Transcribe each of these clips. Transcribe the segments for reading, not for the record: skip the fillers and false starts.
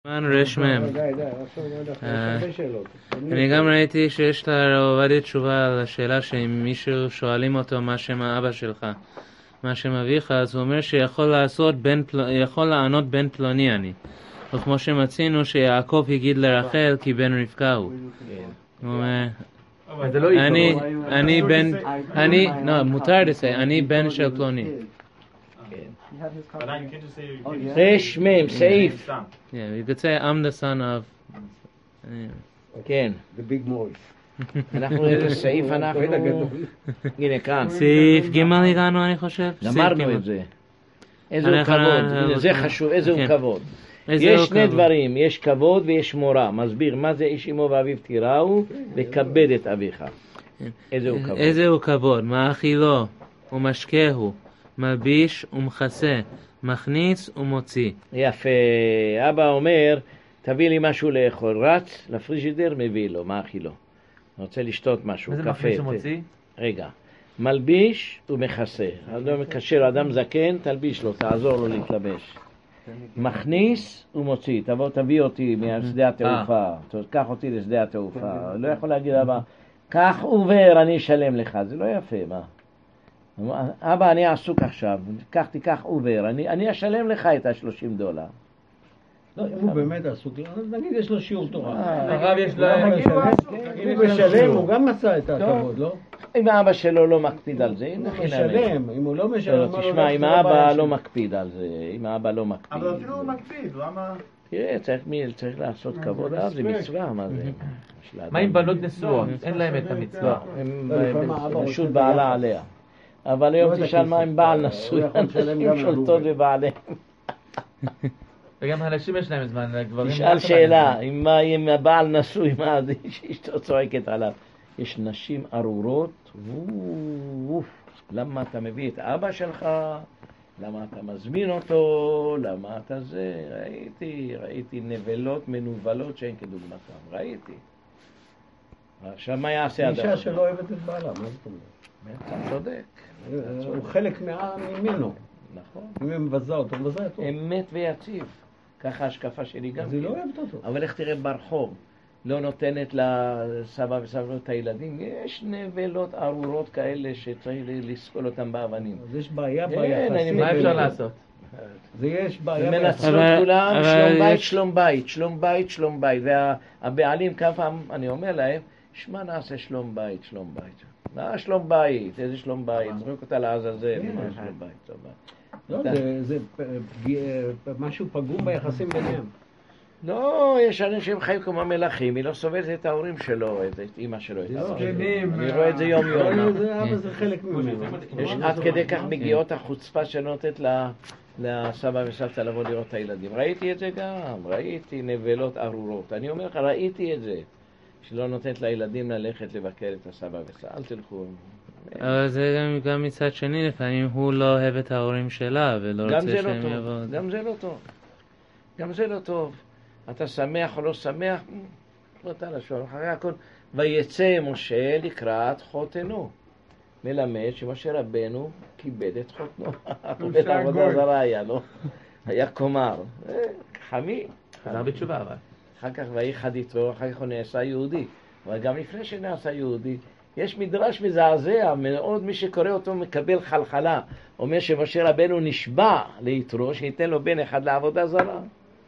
רשמם. אני גם ראיתי שיש לעובדי תשובה על השאלה שאם מישהו שואלים אותו מה שם האבא שלך, מה שם אביך, אז הוא אומר שיכול לענות בן פלוני אני. וכמו שמצינו שיעקב הגיד לרחל כי בן רבקה הוא. הוא אומר, מותר לזה, אני בן של פלוני. רש מם, סעיף. Yeah, you could say I'm the son of. כן. The big boys. אנחנו איזה סעיף אנחנו... הנה כאן. סעיף ג' הגענו אני חושב. למדנו את זה. איזה הוא כבוד. זה חשוב, איזה הוא כבוד. יש שני דברים, יש כבוד ויש מורה. מסביר מה זה איש אמו ואביו תיראו, וכבד את אביך. איזה הוא כבוד. איזה הוא כבוד, מאכילו ומשקהו, מלביש ומכסה, מכניס ומוציא. יפה, אבא אומר, תביא לי משהו לאכול, רץ לפריג'ידר, מביא לו, מאכילו. אני רוצה לשתות משהו, קפה. איזה מכניס ומוציא? רגע, מלביש ומכסה. אדם מקשר, אדם זקן, תלביש לו, תעזור לו להתלבש. מכניס ומוציא, תביא אותי משדה התעופה, קח אותי לשדה התעופה. לא יכול להגיד אבא, קח עובר, אני אשלם לך, זה לא יפה, מה? אבא, אני עסוק עכשיו, תיקח עובר, אני אשלם לך את $30. לא, אם הוא באמת עסוק, נגיד יש לו שיעור תורה. הרב יש להם... אם הוא משלם, הוא גם מצא את הכבוד, לא? אם האבא שלו לא מקפיד על זה, הוא משלם, אם הוא לא משלם... תשמע, אם האבא לא מקפיד על זה, אם האבא לא מקפיד... אבל אפילו הוא מקפיד, למה... תראה, צריך לעשות כבוד, זה מצווה, מה זה? מה עם בנות נשואות? אין להם את המצווה. הם פשוט בעלה עליה. אבל היום תשאל מה עם בעל נשוי, אנשים שולטות בבעליהם. וגם הנשים יש להם זמן, לגברים... תשאל שאלה, מה עם הבעל נשוי, מה זה שאשתו צועקת עליו? יש נשים ארורות, למה אתה מביא את אבא שלך? למה אתה מזמין אותו? למה אתה זה? ראיתי נבלות מנובלות שאין כדוגמתם, ראיתי. עכשיו מה יעשה אדם? אישה שלא אוהבת את בעלה, מה זאת אומרת? אתה צודק. הוא חלק ממנו. נכון. אם היא מבזה אותו, מבזה אותו. אמת ויציב. ככה ההשקפה שלי גם. אז היא לא אוהבת אותו. אבל איך תראה ברחוב? לא נותנת לסבא וסבתא את הילדים. יש נבלות ארורות כאלה שצריך לסקול אותם באבנים. אז יש בעיה ביחסים. מה אפשר לעשות? זה יש בעיה מנצלות כולם, שלום בית, שלום בית, שלום בית. והבעלים כמה פעם, אני אומר להם, שמה נעשה שלום בית, שלום בית. מה שלום בית? איזה שלום בית? זרוק אותה לעזאזל, מה שלום בית? טוב. לא, זה משהו פגום ביחסים ביניהם. לא, יש אנשים חיים כמו מלאכים, היא לא סובלת את ההורים שלו, את אמא שלו, את אבא שלו. אני רואה את זה יום יום. זה חלק ממנו. יש עד כדי כך מגיעות החוצפה שנותנת לסבא וסבתא לבוא לראות את הילדים. ראיתי את זה גם, ראיתי נבלות ארורות. אני אומר לך, ראיתי את זה. שלא נותנת לילדים ללכת לבקר את הסבא וסבתא. אל תלכו. אבל זה גם מצד שני, לפעמים הוא לא אוהב את ההורים שלה ולא רוצה שהם יבואו. גם זה לא טוב. גם זה לא טוב. אתה שמח או לא שמח? לא אתה לשון. אחרי הכל, ויצא משה לקראת חותנו. מלמד שמשה רבנו כיבד את חותנו. בית עבודה זרה היה, לא? היה קומר. חמי. חזר בתשובה אבל. אחר כך ויחד איתו, אחר כך הוא נעשה יהודי. אבל גם לפני שנעשה יהודי, יש מדרש מזעזע, מאוד מי שקורא אותו מקבל חלחלה. אומר שמשה רבנו נשבע ליתרו, שייתן לו בן אחד לעבודה זרה.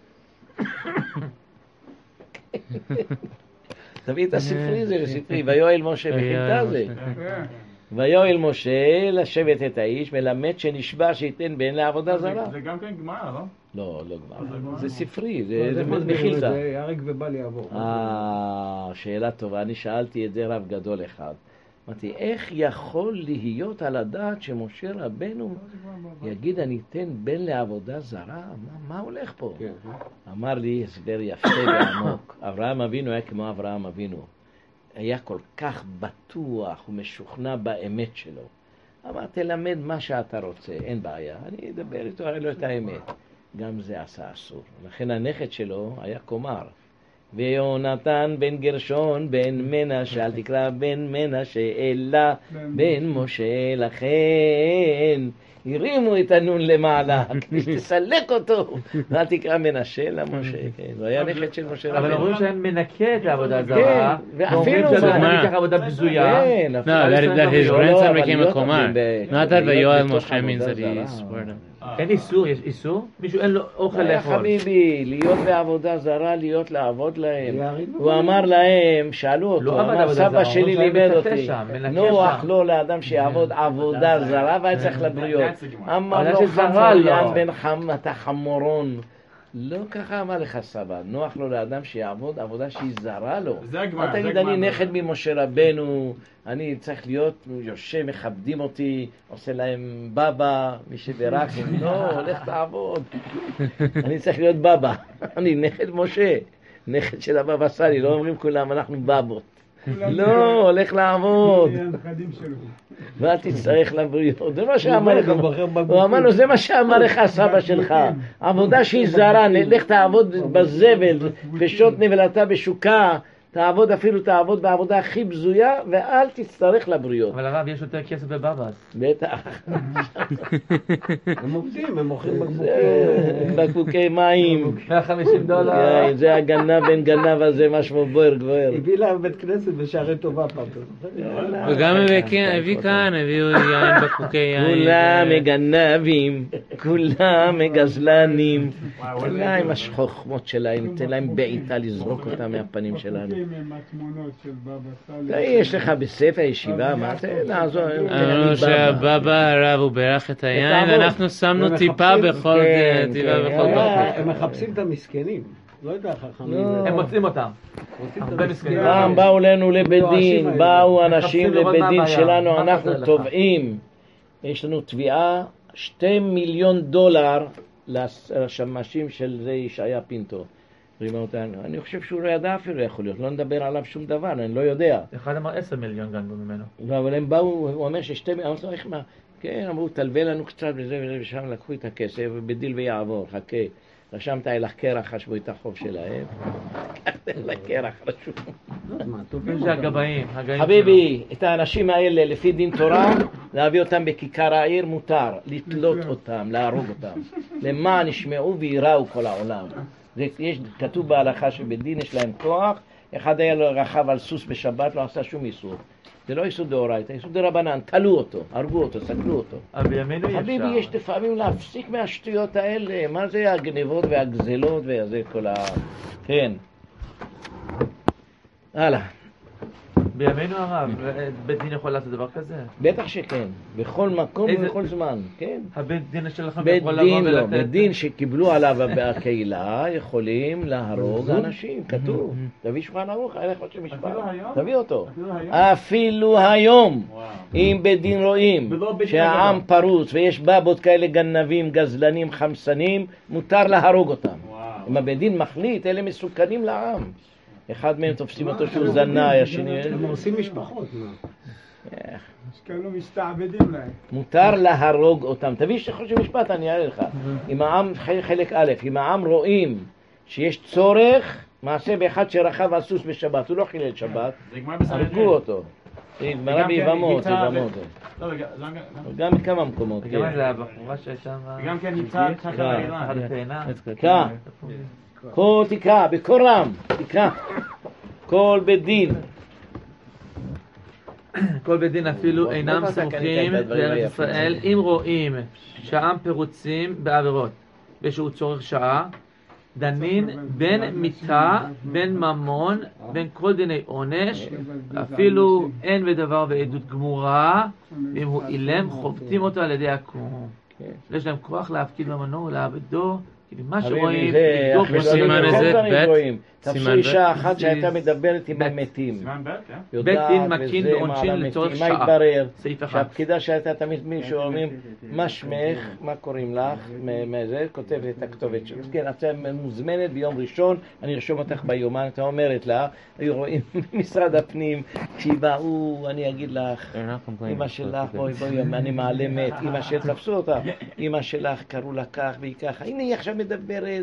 תביא את הספרי, זה ספרי, ויואל משה בכילתה זה. ויואל משה לשבת את האיש, מלמד שנשבע שייתן בן לעבודה זרה. זה גם כן גמרא, לא? לא, לא גמרא. זה ספרי, זה בכילתה. זה הרג ובל יעבור. שאלה טובה, אני שאלתי את זה רב גדול אחד. אמרתי, איך יכול להיות על הדעת שמשה רבנו יגיד אני אתן בן לעבודה זרה? מה הולך פה? אמר לי הסבר יפה ועמוק. אברהם אבינו היה כמו אברהם אבינו. היה כל כך בטוח ומשוכנע באמת שלו. אמר, תלמד מה שאתה רוצה, אין בעיה. אני אדבר איתו, הרי לא את האמת. גם זה עשה אסור. לכן הנכד שלו היה קומר. ויונתן בן גרשון בן מנשה, אל תקרא בן מנשה אלא בן משה, לכן הרימו את הנון למעלה, כדי תסלק אותו, ואל תקרא מנשה אלא משה. הוא היה נכד של משה רבנו. אבל אומרים שהם מנקה את העבודה הזרה, ואומרים ואפילו שזה ניקח עבודה בזויה. No, that his grandson became a Komar. Not that Yoel Moshe means that he swore them. אין איסור? יש איסור? מישהו אין לו אוכל לאכול. חביבי, להיות בעבודה זרה, להיות לעבוד להם. הוא אמר להם, שאלו אותו, אמר סבא שלי לימד אותי, נוח לו לאדם שיעבוד עבודה זרה והיה צריך לבריות. אמר לו חמוריין בן חמת החמורון. לא ככה אמר לך סבא, נוח לו לאדם שיעבוד עבודה שהיא זרה לו. אל תגיד, אני נכד ממשה רבנו, אני צריך להיות יושב, מכבדים אותי, עושה להם בבא, מי שברק, לא, הולך לעבוד. אני צריך להיות בבא, אני נכד משה, נכד של הבבא סאלי, לא אומרים כולם, אנחנו בבות. לא, הולך לעבוד. ואל תצטרך לבריאות. זה מה שאמר לך. הוא אמר לו, זה מה שאמר לך סבא שלך. עבודה שהיא זרה, לך תעבוד בזבל, פשוט נבלתה בשוקה, תעבוד אפילו תעבוד בעבודה הכי בזויה, ואל תצטרך לבריאות. אבל הרב, יש יותר כסף בבבס. בטח. הם עובדים, הם מוכרים בקבוקי מים. $150. זה הגנב בן גנב הזה, מה שמו בוער גבוהר. הביא להם בית כנסת בשערי טובה פעם. וגם הביא כאן, הביאו יין בקבוקי יין. כולם מגנבים, כולם מגזלנים. תן להם השחוכמות שלהם, תן להם בעיטה לזרוק אותם מהפנים שלנו. יש לך בספר הישיבה, מה זה לעזור? אמרנו שהבבא הרב הוא בירך את היין, ואנחנו שמנו טיפה בכל דוח. הם מחפשים את המסכנים. לא יודע, חכמים. הם מוצאים אותם. הרבה מסכנים. פעם באו לנו לבית דין, באו אנשים לבית דין שלנו, אנחנו תובעים. יש לנו תביעה $2 מיליון לשמשים של זה ישעיה פינטו. אני חושב שהוא לא ידע אפילו יכול להיות, לא נדבר עליו שום דבר, אני לא יודע. אחד אמר 10 מיליון גנבו ממנו. לא, אבל הם באו, הוא אומר ששתי מיליון, אמרו לו, איך מה? כן, אמרו, תלווה לנו קצת וזה וזה, ושם לקחו את הכסף, ובדיל ויעבור, חכה. רשמת אליך קרח, חשבו את החוב שלהם. קחת אליך קרח, חשבו. זה הגבאים. חביבי, את האנשים האלה, לפי דין תורה, להביא אותם בכיכר העיר מותר, לתלות אותם, להרוג אותם. למען ישמעו ויראו כל העולם. יש כתוב בהלכה שבדין יש להם כוח, אחד היה לו רכב על סוס בשבת, לא עשה שום איסור. זה לא איסור דאורייתא, איסור דרבנן, תלו אותו, הרגו אותו, סגלו אותו. חביבי, יש לפעמים להפסיק מהשטויות האלה, מה זה הגנבות והגזלות וזה כל ה... כן. הלאה. בימינו הרב, בית דין יכול לעשות דבר כזה? בטח שכן, בכל מקום ובכל זמן, כן. הבית דין שלכם בית יכול לבוא דין לא, ולתת? בית דין שקיבלו עליו בקהילה יכולים להרוג אנשים, כתוב. תביא שולחן ערוך, אין לך עוד משפט. תביא אותו. אפילו היום, אם בית דין רואים שהעם פרוץ ויש בבות כאלה גנבים, גזלנים, חמסנים, מותר להרוג אותם. אם הבית דין מחליט, אלה מסוכנים לעם. אחד מהם תופסים אותו שהוא זנאי, השני... הם עושים משפחות. יש כאלו מסתעבדים להם. מותר להרוג אותם. תביא שחושב משפט, אני אעלה לך. אם העם, חלק א', אם העם רואים שיש צורך, מעשה באחד שרכב על סוס בשבת, הוא לא חילל שבת, הרגו אותו. גמרא ביבמות, יבמות. גם בכמה מקומות. וגם זה הבחורה שהייתה... וגם כן נמצא תקרא. כל תקרא, בקול רם, תקרא. כל בית דין. כל בית דין אפילו אינם סמוכים בארץ ישראל, אם רואים שהעם פרוצים בעבירות ושהוא צורך שעה, דנין בין מיתה, בין ממון, בין כל דיני עונש, אפילו אין בדבר ועדות גמורה, ואם הוא אילם חובטים אותו על ידי עקום. יש להם כוח להפקיד במנו ולעבדו, מה שרואים, לבדוק סימן איזה בית? תפסו אישה אחת שהייתה מדברת עם המתים. בית דין מקין בעונשין לצורך שעה. מה התברר? שהפקידה שהייתה תמיד מישהו אומרים, מה שמך, מה קוראים לך, מזה, כותבת את הכתובת שלך. כן, את מוזמנת ביום ראשון, אני ארשום אותך ביומן, אתה אומרת לה, היו רואים משרד הפנים, כשהיא באו, אני אגיד לך, אמא שלך, בואי, אני מעלה מת, אמא של תפסו אותה, אמא שלך קראו לה כך והיא ככה, הנה היא עכשיו מדברת,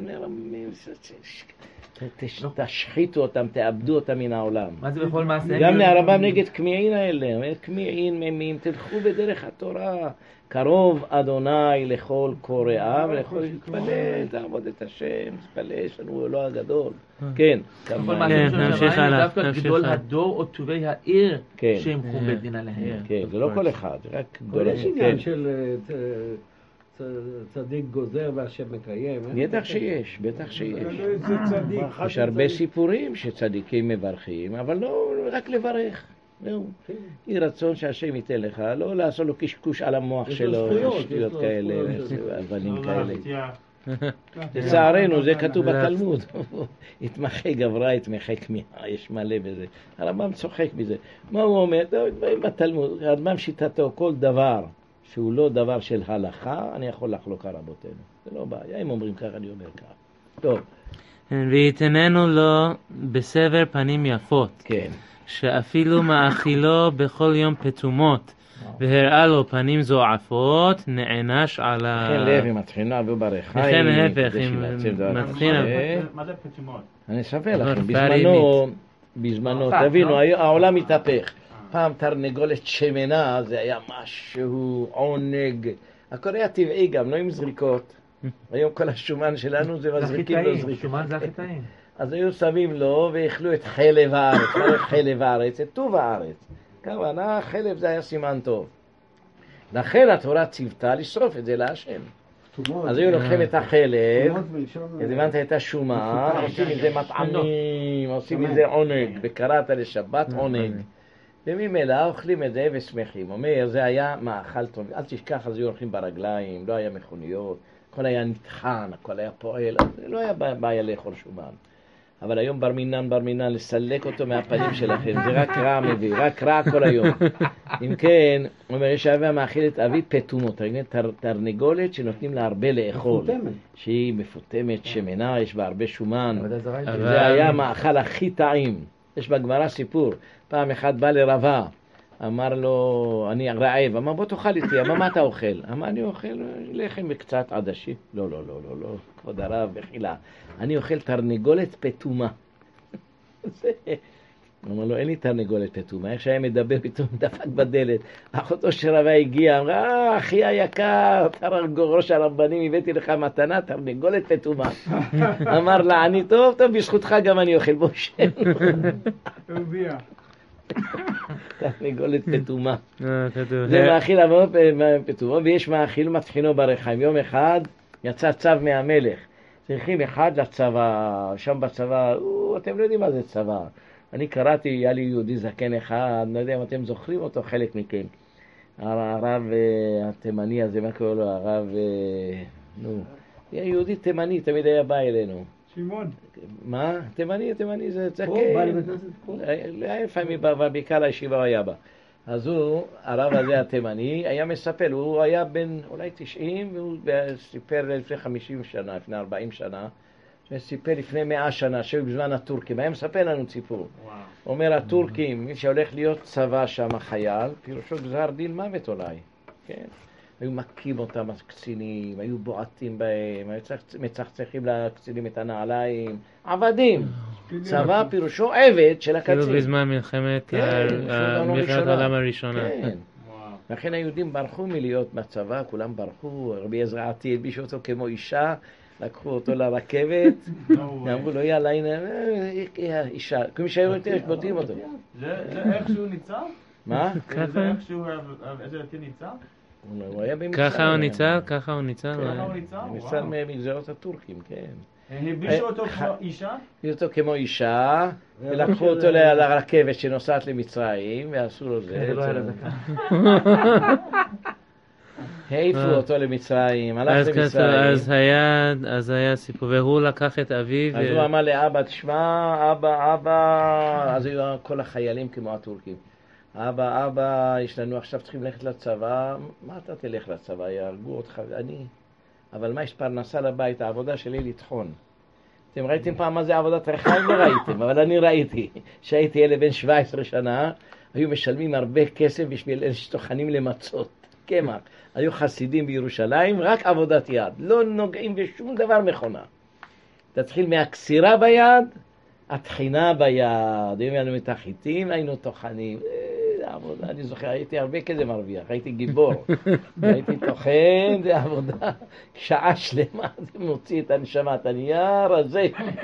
תשחיתו אותם, תאבדו אותם מן העולם. מה זה בכל מעשה? גם הרמב"ם נגד כמיעין האלה, כמיעין ממים, תלכו בדרך התורה, קרוב אדוני לכל קוראיו, ולכל תתפלל, תעבוד את השם, תתפלל, יש לנו אלוה הגדול. כן, בכל מעשה נמשיך הלאה. דווקא גדול הדור או טובי העיר שימחו בית דין עליהם. כן, זה לא כל אחד, זה רק גדול. יש עניין של צדיק גוזר והשם מקיים. בטח שיש, בטח שיש. זה צדיק. יש הרבה סיפורים שצדיקים מברכים, אבל לא רק לברך. זהו. יהי רצון שהשם ייתן לך, לא לעשות לו קשקוש על המוח שלו, שטויות כאלה, אבנים כאלה. לצערנו, זה כתוב בתלמוד. התמחה גברה, התמחה כמיהה, יש מלא בזה. הרמב"ם צוחק בזה. מה הוא אומר? בתלמוד, הרמב"ם שיטתו, כל דבר שהוא לא דבר של הלכה, אני יכול לחלוק על רבותינו. זה לא בעיה, אם אומרים ככה, אני אומר ככה. טוב. ויתננו לו בסבר פנים יפות. כן. שאפילו מאכילו בכל יום פתומות, והראה לו פנים זועפות, נענש על ה... לכן לב עם התחינה וברכיים. לכן להפך, עם מתחינה. מה זה פתומות? אני אספר לכם, בזמנו, תבינו, העולם מתהפך. פעם תרנגולת שמנה, זה היה משהו עונג. הכל היה טבעי גם, לא עם זריקות. היום כל השומן שלנו זה מזריקים לו זריקות. שומן זה הכי טעים. אז היו שמים לו ואכלו את חלב הארץ, לא את חלב הארץ, את טוב הארץ. כוונה, חלב זה היה סימן טוב. לכן התורה ציוותה לשרוף את זה להשם. אז היו לוקחים את החלב, הבנת את השומה, עושים מזה מטעמים, עושים מזה עונג, וקראת לשבת עונג. וממילא אוכלים את זה ושמחים. אומר, זה היה מאכל טוב. אל תשכח, אז היו הולכים ברגליים, לא היה מכוניות, הכל היה נטחן, הכל היה פועל, לא היה בעיה לאכול שומן. אבל היום בר מינן, לסלק אותו מהפנים שלכם, זה רק רע מביא, רק רע כל היום. אם כן, אומר, יש אבי המאכיל את אבי פתומות, תרנגולת שנותנים לה הרבה לאכול. שהיא מפותמת, שמנה, יש בה הרבה שומן. זה היה המאכל הכי טעים. יש בגמרא סיפור, פעם אחד בא לרבה, אמר לו, אני רעב, אמר בוא תאכל איתי, אמר מה אתה אוכל? אמר אני אוכל לחם וקצת עדשים. לא, כבוד הרב, בחילה, אני אוכל תרנגולת פתומה. אמר לו, אין לי תרנגולת פתומה, איך שהיה מדבר פתאום דפק בדלת, אחותו של רבה הגיעה, אמרה, אחי היקר, ראש הרבנים, הבאתי לך מתנה, תרנגולת פתומה. אמר לה, אני טוב, בזכותך גם אני אוכל, בוא שם. תרנגולת פתומה. זה מאכיל אבות פתומה, ויש מאכיל מתחינו ברחיים. יום אחד יצא צו מהמלך, צריכים אחד לצבא, שם בצבא, אתם לא יודעים מה זה צבא. אני קראתי, היה לי יהודי זקן אחד, לא יודע אם אתם זוכרים אותו, חלק מכם. הרב התימני הזה, מה קורא לו? הרב, היה יהודי תימני, תמיד היה בא אלינו. שמעון. מה? תימני, זה זקן. לפעמים בעיקר הישיבה הוא היה בה. אז הוא, הרב הזה התימני, היה מספר, הוא היה בן אולי 90, והוא סיפר לפני 50 שנה, לפני 40 שנה, וסיפר לפני 100 שנה, שהיו בזמן הטורקים, היה מספר לנו ציפור. אומר הטורקים, מי שהולך להיות צבא שם חייל, פירושו גזר דין מוות אולי, כן? היו מכים אותם הקצינים, היו בועטים בהם, היו מצחצחים לקצינים את הנעליים, עבדים. צבא פירושו עבד של הקצין. כאילו בזמן מלחמת העולם הראשונה. כן. לכן היהודים ברחו מלהיות בצבא, כולם ברחו, רבי עזרא עתיד, הלבישו אותו כמו אישה, לקחו אותו לרכבת, אמרו לו יאללה הנה, אישה, כמו שהיו בוטים אותו. זה איך שהוא ניצב? מה? זה איך שהוא, איזה יותר ניצב? ככה הוא ניצל? הוא ניצל מגזרות הטורקים, כן. הלבישו אותו כמו אישה? הלבישו אותו כמו אישה, ולקחו אותו לרכבת שנוסעת למצרים, ועשו לו זה. העיפו אותו למצרים, הלך למצרים. אז היה סיפור, והוא לקח את אביו. אז הוא אמר לאבא, תשמע, אבא, אז היו כל החיילים כמו הטורקים. אבא, יש לנו עכשיו צריכים ללכת לצבא, מה אתה תלך לצבא, יהרגו אותך, אבל מה יש פרנסה לבית, העבודה שלי לטחון. אתם ראיתם פעם מה זה עבודת רחיים? לא ראיתם, אבל אני ראיתי. שהייתי ילד בן 17 שנה, היו משלמים הרבה כסף בשביל אלה שטוחנים למצות. קמח. היו חסידים בירושלים, רק עבודת יד. לא נוגעים בשום דבר מכונה. תתחיל מהקסירה ביד, התחינה ביד. אם היינו מתחיתים, היינו טוחנים. עבודה, אני זוכר, הייתי הרבה כזה מרוויח, הייתי גיבור. הייתי טוחן, זה עבודה. שעה שלמה, זה מוציא את הנשמה, את הנייר הזה.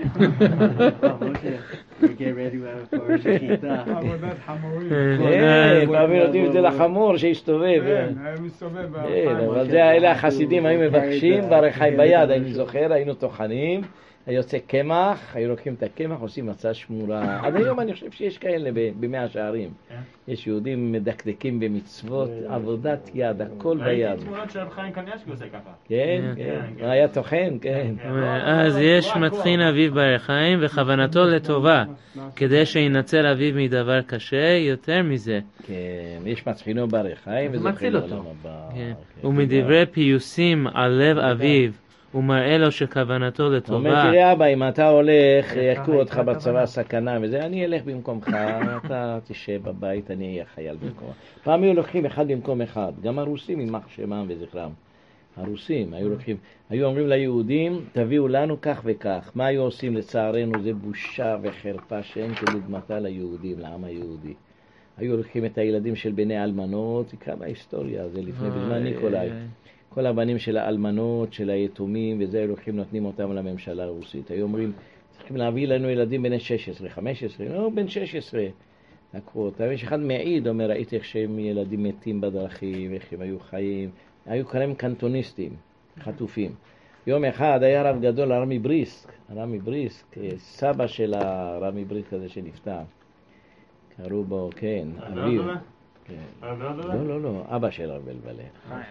עבודת חמורים. כן, פעמים נותנים את זה לחמור שיסתובב. כן, היה מסתובב כן, אבל זה אלה החסידים היו מבקשים ברחי ביד, אני זוכר, היינו טוחנים, היה יוצא קמח, היו לוקחים את הקמח, עושים מצה שמורה. עד היום אני חושב שיש כאלה במאה שערים. יש יהודים מדקדקים במצוות, עבודת יד, הכל ביד. ראיתי תמונות של רב חיים קניאשקי עושה ככה. כן, כן, היה טוחן, כן. אז יש מטחין אביו ברחיים וכוונתו לטובה, כדי שינצל אביו מדבר קשה, יותר מזה. כן, יש מצחינו ברחיים זה וזוכה מציל אותו. לעולם הבא. כן. כן. ומדברי פיוסים על לב אביו, הוא מראה לו שכוונתו אומר, לטובה. תראה אבא, אם אתה הולך, יכו אותך בצבא סכנה וזה, אני אלך במקומך, אתה תשב בבית, אני אהיה חייל במקומך. פעם היו לוקחים אחד במקום אחד, גם הרוסים יימח שמם וזכרם. הרוסים היו לוקחים, היו אומרים ליהודים, תביאו לנו כך וכך. מה היו עושים לצערנו? זה בושה וחרפה שאין כדוגמתה ליהודים, לעם היהודי. היו לוקחים את הילדים של בני אלמנות, תקרא בהיסטוריה, זה לפני בזמן ניקולאי. כל הבנים של האלמנות, של היתומים, וזה היו לוקחים, נותנים אותם לממשלה הרוסית. היו אומרים, צריכים להביא לנו ילדים בני 16, 15, לא, בן 16. לקחו אותם. יש אחד מעיד, אומר, ראיתי איך שהם ילדים מתים בדרכים, איך הם היו חיים. היו קראים קנטוניסטים, חטופים. יום אחד היה רב גדול, הרמי בריסק, סבא של הרמי בריסק הזה שנפטר. קראו בו, כן, אביו. לא, אבא של הרב בלבלה.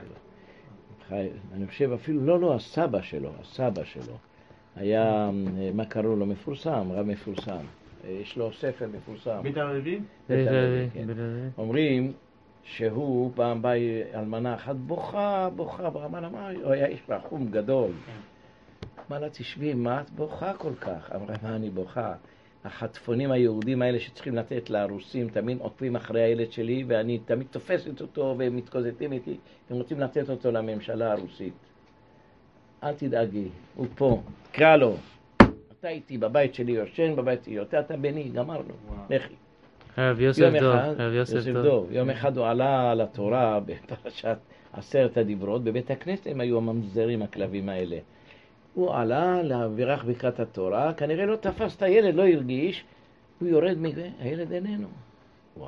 אני חושב אפילו, לא, הסבא שלו. היה, מה קראו לו? מפורסם, רב מפורסם. יש לו ספר מפורסם. בית הרביעי? אומרים שהוא פעם בא אלמנה אחת בוכה, אמרה, הוא היה איש רחום גדול. אמרה לה, תשבי, מה את בוכה כל כך? אמרה, מה אני בוכה? החטפונים היהודים האלה שצריכים לתת לרוסים תמיד עוקבים אחרי הילד שלי, ואני תמיד תופסת אותו והם מתקוזזים איתי, הם רוצים לתת אותו לממשלה הרוסית. אל תדאגי, הוא פה, קרא לו. אתה איתי בבית שלי יושן, בבית שלי, אתה בני, גמרנו, לכי. הרב יוסף דוב. יום אחד הוא עלה לתורה בפרשת 10 הדיברות, בבית הכנסת הם היו הממזרים הכלבים האלה. הוא עלה להבירך בקרת התורה, כנראה לא תפס את הילד, לא הרגיש, הוא יורד מזה, הילד איננו. וואי,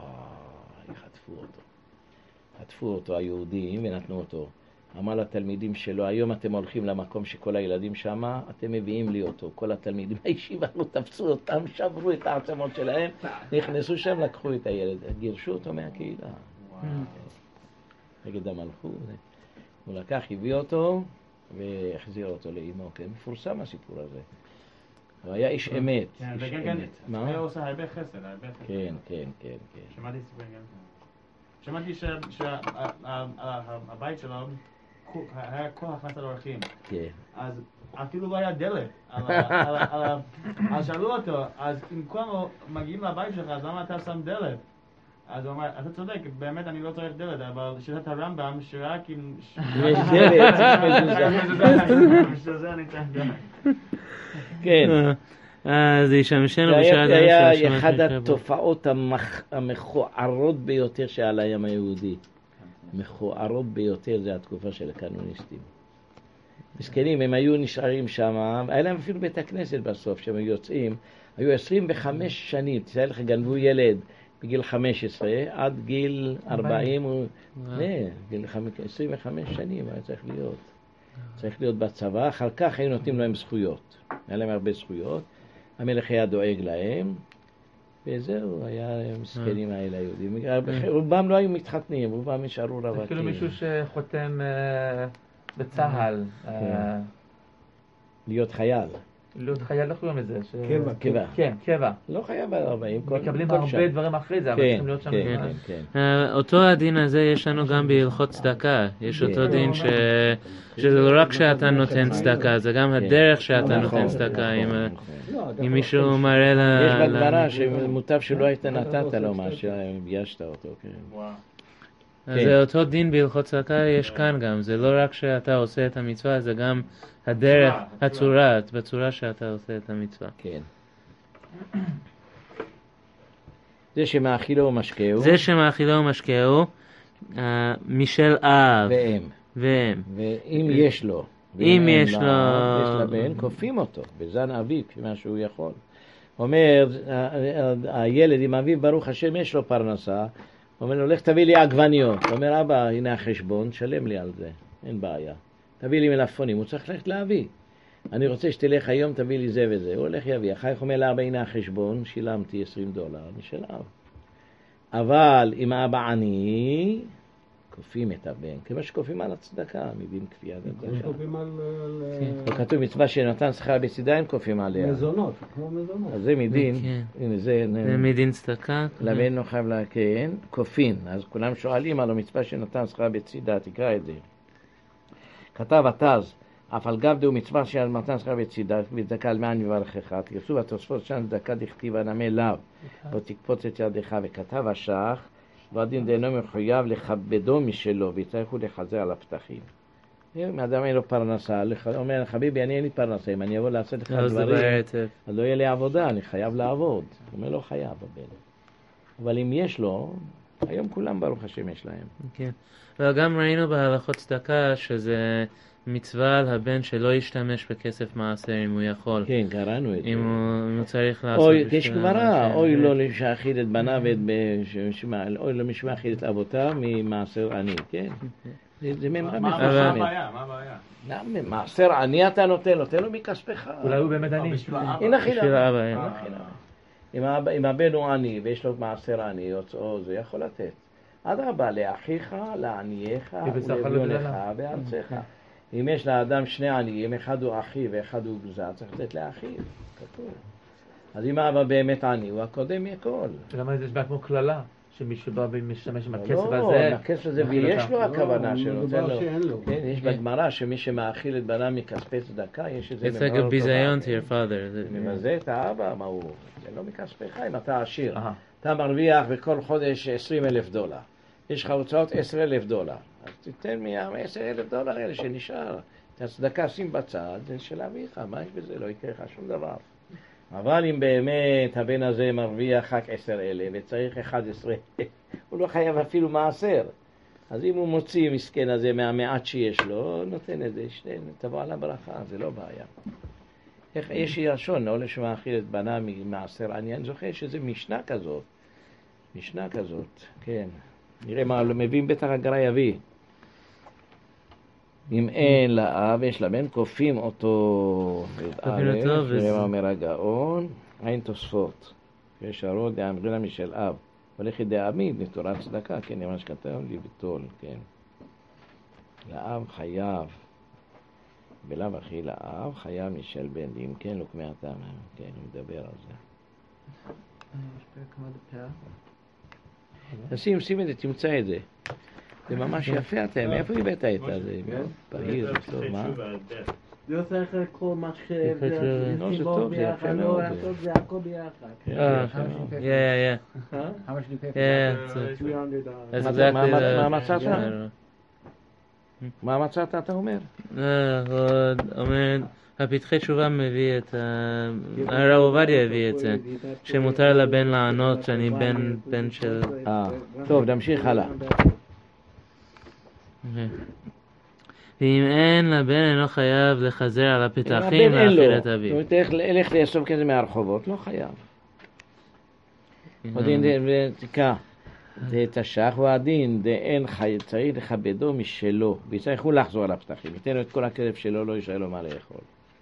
חטפו אותו היהודים ונתנו אותו. אמר לתלמידים שלו, היום אתם הולכים למקום שכל הילדים שם, אתם מביאים לי אותו. כל התלמידים הישיבה לא תפסו אותם, שברו את העצמות שלהם, נכנסו שם, לקחו את הילד, גירשו אותו מהקהילה. נגד המלכות. הוא לקח, הביא אותו, והחזיר אותו לאימו, כן, מפורסם הסיפור הזה. הוא היה איש אמת. כן, וגם כן, היה עושה הרבה חסד, כן. שמעתי סיפורים גם כן. שמעתי שהבית שלו היה כל הכנסת אורחים. כן. אז אפילו לא היה דלת. אז שאלו אותו, אז אם כולם מגיעים לבית שלך, אז למה אתה שם דלת? אז הוא אמר, אתה צודק, באמת אני לא צריך דלת, אבל שיטת הרמב"ם שרק עם... יש דלת, בשביל זה אני צריך דלת. כן. זה ישמשנו זה בשעת היה אחד התופעות המכוערות ביותר שעל הים היהודי. מכוערות ביותר זה התקופה של הקנוניסטים. מסכנים, הם היו נשארים שם, היה להם אפילו בית הכנסת בסוף, שהם היו יוצאים, היו 25 שנים, תסתכל לך, גנבו ילד בגיל 15 עד גיל 40, גיל 25 שנים היה צריך להיות בצבא, אחר כך היו נותנים להם זכויות, היה להם הרבה זכויות, המלך היה דואג להם, וזהו, היה מסכנים האלה היהודים. רובם לא היו מתחתנים, רובם נשארו רווקים. כאילו מישהו שחותם בצהל. להיות חייל. להיות חייל, לא קוראים לזה. קבע. כן, קבע. לא חייב 40. מקבלים הרבה דברים אחרי זה, אבל צריכים להיות שם. כן. אותו הדין הזה יש לנו גם בהלכות צדקה. יש אותו דין שזה לא רק שאתה נותן צדקה, זה גם הדרך שאתה נותן צדקה. אם מישהו מראה לה... יש בגמרא שמוטב שלא היית נתת לו מה שביישת אותו. אז זה אותו דין בהלכות צדקה יש כאן גם, זה לא רק שאתה עושה את המצווה, זה גם הדרך, הצורה, בצורה שאתה עושה את המצווה. כן. זה שמאכילו ומשקהו. זה שמאכילו ומשקהו, משל אב. ואם. ואם יש לו. אם יש לו. יש לה בן, כופים אותו, בזן אביו, כמה שהוא יכול. אומר, הילד עם אביו, ברוך השם, יש לו פרנסה, אומר לו, לך תביא לי עגבניות. אומר, אבא, הנה החשבון, שלם לי על זה, אין בעיה. תביא לי מלפפונים, הוא צריך ללכת להביא. אני רוצה שתלך היום, תביא לי זה וזה. הוא הולך יביא. אחר אומר לאבא, הנה החשבון, שילמתי $20, משל אב. אבל אם האבא עני, כופים את הבן, כמו שכופים על הצדקה, מדין כפייה הצדקה. כופים על... כתוב מצווה שנתן שכר בצידה, אין כופים עליה. מזונות, כמו מזונות. אז זה מדין, הנה זה... זה מדין צדקה. לבן לא חייב להכן, כופין. אז כולם שואלים על המצווה שנתן שכר בצידה, תקרא את זה. כתב התז, אף על גב דהו מצווה שנתן שכר בצידה, וצדקה על מען יברכך. תכתוב התוספות שם צדקה דכתיב הנמי לאו, לא תקפוץ את ידיך, וכתב השח, והדין דאינו מחויב לכבדו משלו, ויצטרכו לחזר על הפתחים. אם האדם אין לו פרנסה, אומר, חביבי, אני אין לי פרנסה, אם אני אבוא לעשות לך דברים, אז לא יהיה לי עבודה, אני חייב לעבוד. הוא אומר, לא חייב, הבן. אבל אם יש לו, היום כולם ברוך השם יש להם. כן. וגם ראינו בהלכות צדקה שזה מצווה על הבן שלא ישתמש בכסף מעשר אם הוא יכול. כן, קראנו את זה. אם הוא צריך לעשות... יש גמרא, אוי לא להאכיל את בניו, אוי לא מי שמאכיל את אבותיו ממעשר עני, כן? זה ממרה מפרסמת. מה הבעיה? מעשר עני אתה נותן לו מכספך. אולי הוא באמת עני. אין אכילה. אם הבן הוא עני ויש לו מעשר עני, או זה יכול לתת. אדרבה, לאחיך, לענייך, ולאביונך וארצך. אם יש לאדם שני עניים, אחד הוא אחי ואחד הוא גזע, צריך לתת לאחיו, כתוב. אז אם האבא באמת עני, הוא הקודם יכל. למה זה נשמע כמו כללה, שמישהו בא ומשתמש עם הכסף הזה? לא, הכסף הזה, ויש לו הכוונה שנותן לו. כן, יש בגמרא שמי שמאכיל את בנם מכספי צדקה, יש איזה It's like a ביזיון to your father. מבזה את האבא, מה הוא? זה לא מכספך, אם אתה עשיר. אתה מרוויח בכל חודש $20,000. יש לך הוצאות $10,000. אז תיתן $10,000 האלה שנשאר. את הצדקה שים בצד, זה של אביך, מה יש בזה? לא יקרה לך שום דבר. אבל אם באמת הבן הזה מרוויח רק 10,000 וצריך 11, הוא לא חייב אפילו מעשר. אז אם הוא מוציא מסכן הזה מהמעט שיש לו, נותן את זה, תבוא על הברכה, זה לא בעיה. יש ירשון, לא לשמאכיל את בנה ממעשר עני, אני זוכר שזה משנה כזאת, כן. נראה מה מביאים בטח הגרא יביא. אם אין לאב, יש לבן, כופים אותו. נראה מה אומר הגאון, אין תוספות. יש הרוד דאמרינה משל אב. הולכת דאמיד, נתורת צדקה, כן, מה שכתב לי ביטול, כן. לאב חייב, בלאו אחי לאב חייב משל בן, אם כן, לא כמי הטעם, כן, הוא מדבר על זה. שים את זה, תמצא את זה. זה ממש יפה אתם, איפה הבאת את זה? בהיר, טוב, מה? לא צריך לקרוא מה לא, זה טוב, זה יפה מאוד. לעשות זה הכל ביחד. מה מצאת? מה מצאת אתה אומר? אומר, הפתחי תשובה מביא את הרב עובדיה הביא את זה, שמותר לבן לענות שאני בן של... טוב, נמשיך הלאה. ואם אין לבן אינו חייב לחזר על הפתחים להאכיל את אביו. זאת אומרת, לך לאסוף כזה מהרחובות, לא חייב. הדין תקרא, תשח והדין דאין חייב, צריך לכבדו משלו, ויצטרכו לחזור על הפתחים. ייתן לו את כל הכסף שלו, לא ישאל לו מה לאכול.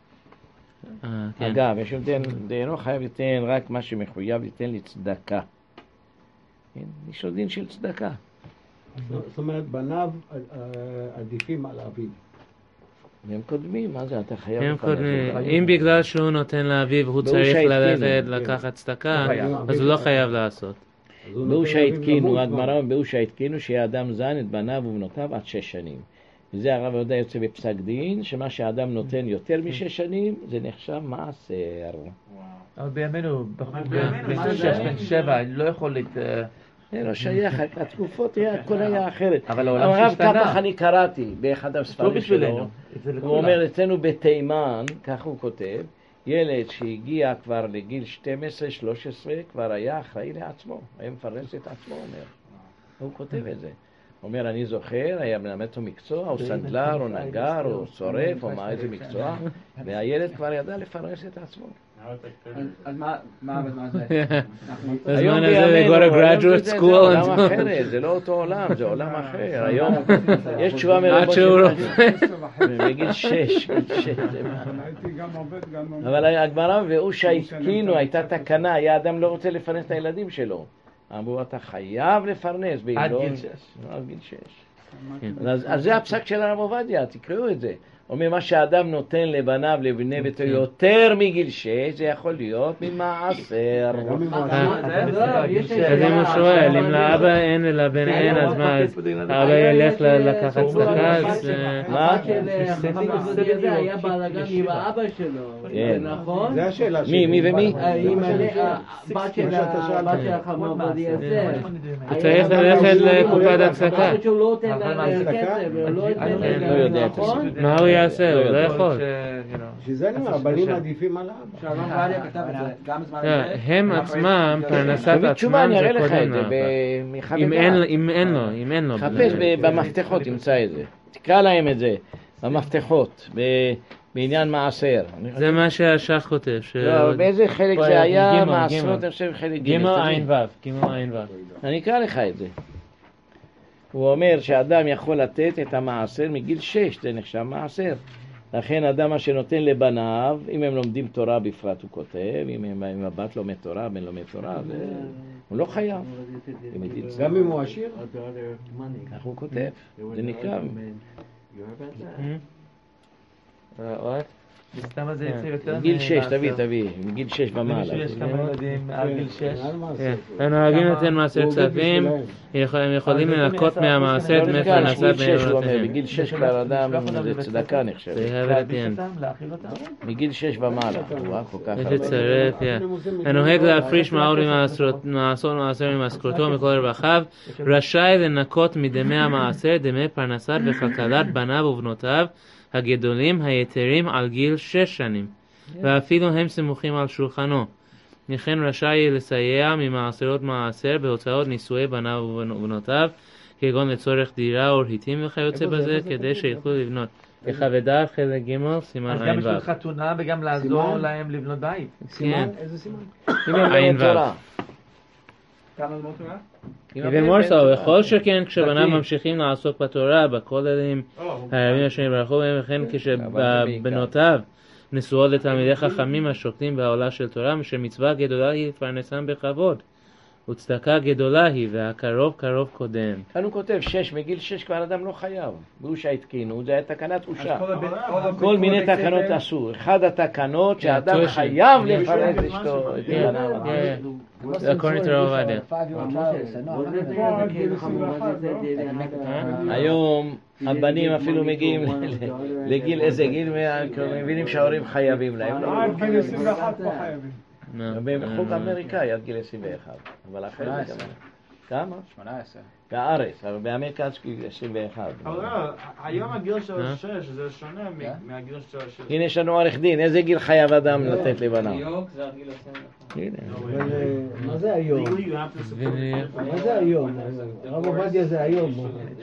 אגב, יש הבדל, דאינו חייב ייתן רק מה שמחויב, ייתן לצדקה. יש לו דין של צדקה. זאת אומרת, בניו עדיפים על אביו. הם קודמים, מה זה? אתה חייב... הם קודמים. אם בגלל שהוא נותן לאביו, הוא צריך ללכת לקחת צדקה, אז הוא לא חייב לעשות. באושה התקינו, הגמרא באושה התקינו שהאדם זן את בניו ובנותיו עד 6 שנים. וזה הרב יהודה יוצא בפסק דין, שמה שהאדם נותן יותר מ6 שנים, זה נחשב מעשר. אבל בימינו, בן 6, בן 7, לא יכול זה לא שייך, התקופות הכל היה אחרת. אבל העולם הרב שהשתנה. קפח אני קראתי באחד הספרים שלו, בשבילנו. זה הוא לכולם. אומר אצלנו בתימן, כך הוא כותב, ילד שהגיע כבר לגיל 12-13 כבר היה אחראי לעצמו, היה מפרנס את עצמו, אומר. הוא כותב את זה. הוא אומר, אני זוכר, היה מלמד אותו מקצוע, או סנדלר, או נגר, או שורף, או מה, איזה מקצוע, והילד כבר ידע לפרנס את עצמו. אז מה זה? בזמן הזה go to graduate זה school. עולם אחר, זה לא אותו עולם, זה עולם אחר. היום יש תשובה עד מרבות שהוא בגיל 6. אבל הגמרא והוא שהתקינו, הייתה תקנה, היה אדם לא רוצה לפרנס את הילדים שלו. אמרו, אתה חייב לפרנס. עד גיל 6. עד גיל 6. אז זה הפסק של הרב עובדיה, תקראו את זה. אומר, מה שהאדם נותן לבניו, לבני ביתו, יותר מגיל 6, זה יכול להיות ממעשר. אז אם הוא שואל, אם לאבא אין ולבן אין, אז מה, אז האבא ילך לקחת צדקה, אז... מה? היה בלגן עם האבא שלו, נכון? זה השאלה מי ומי? עם הבת של החמור עובדיה זה. הוא צריך ללכת לקופת הצדקה. האבא שלו לא נותן להם כסף, לא ייתן לא יודע להם, את נכון? מה הוא יעשה? הוא לא יכול. שזה אני אומר, הבנים עדיפים על האבא. שהרב עובדיה כתב את זה גם בזמן הזה. הם עצמם, פרנסת תביא תשובה, עצמם אני זה אראה לך קודם את זה לאבא. מחוות אם אין לו. חפש במפתחות, תמצא את זה. תקרא להם את זה, במפתחות, בעניין מעשר. זה מה שהשח כותב. לא, באיזה חלק זה היה גימל, מעשרות, גימל. אני חושב חלק ג' גימל עין וו. גימל עין וו. אני אקרא לך את זה. הוא אומר שאדם יכול לתת את המעשר מגיל 6, זה נחשב מעשר. לכן אדם שנותן לבניו, אם הם לומדים תורה בפרט הוא כותב, אם הבת לומד תורה, בן לומד תורה, הוא לא חייב. גם אם הוא עשיר? כך הוא כותב, זה נקרא. סתם הזה יצא יותר גיל 6, תביא, מגיל 6 ומעלה. למישהו יש כמה ילדים מעל גיל 6. הם נוהגים לתת מעשר כספים, הם יכולים לנקות מהמעשר לא דמי נקרא, פרנסה בגיל 6 הוא אומר, בנותיהם. בגיל 6 כבר אדם זה צדקה נחשב. להאכיל להאכיל אותם? מגיל 6 ומעלה, הוא כל כך יש הרבה. לצרף, הנוהג להפריש מעול מעשור מעשר ממשכורתו מכל רווחיו, רשאי לנקות מדמי המעשר דמי פרנסת וכלכלת בניו ובנותיו הגדולים היתרים על גיל 6 שנים, ואפילו הם סמוכים על שולחנו. לכן רשאי לסייע ממעשרות מעשר בהוצאות נישואי בניו ובנותיו, כגון לצורך דירה או רהיטים וכיוצא בזה, כדי שיוכלו לבנות. בכבדה חלק ג' סימן אז גם עין בשביל ו'. חתונה וגם לעזור להם לבנות בית. כן. איזה סימן? אם הם עין לומד ו'. תורה. כמה ללמוד תורה? אבן מורסה, וכל שכן כשבניו ממשיכים לעסוק בתורה, בכוללים הרבים אשר יברכו בהם, וכן כשבנותיו נשואות לתלמידי חכמים השוקטים בעולה של תורה, שמצווה גדולה היא לפרנסם בכבוד, וצדקה גדולה היא, והקרוב קרוב קודם. כאן הוא כותב 6, מגיל 6 כבר אדם לא חייב. והוא שהתקינו, זה היה תקנת אושה. אז כל מיני תקנות עשו. אחד התקנות שאדם חייב לפרנס אשתו. את בניו. זה הכל נתראה עובדיה. היום הבנים אפילו מגיעים לגיל איזה גיל, מבינים שההורים חייבים להם. עד גיל 21 לא חייבים. בחוק אמריקאי עד גיל 21. אבל אחרי זה גם... כמה? 18. בארץ, אבל באמריקה עד גיל 21. אבל לא, היום הגיל של 6 זה שונה מהגיל של 6. הנה יש לנו עורך דין, איזה גיל חייב אדם לתת לבניו? ניו זה הגיל 21. הנה. מה זה היום? מה זה היום? הרב עובדיה זה היום.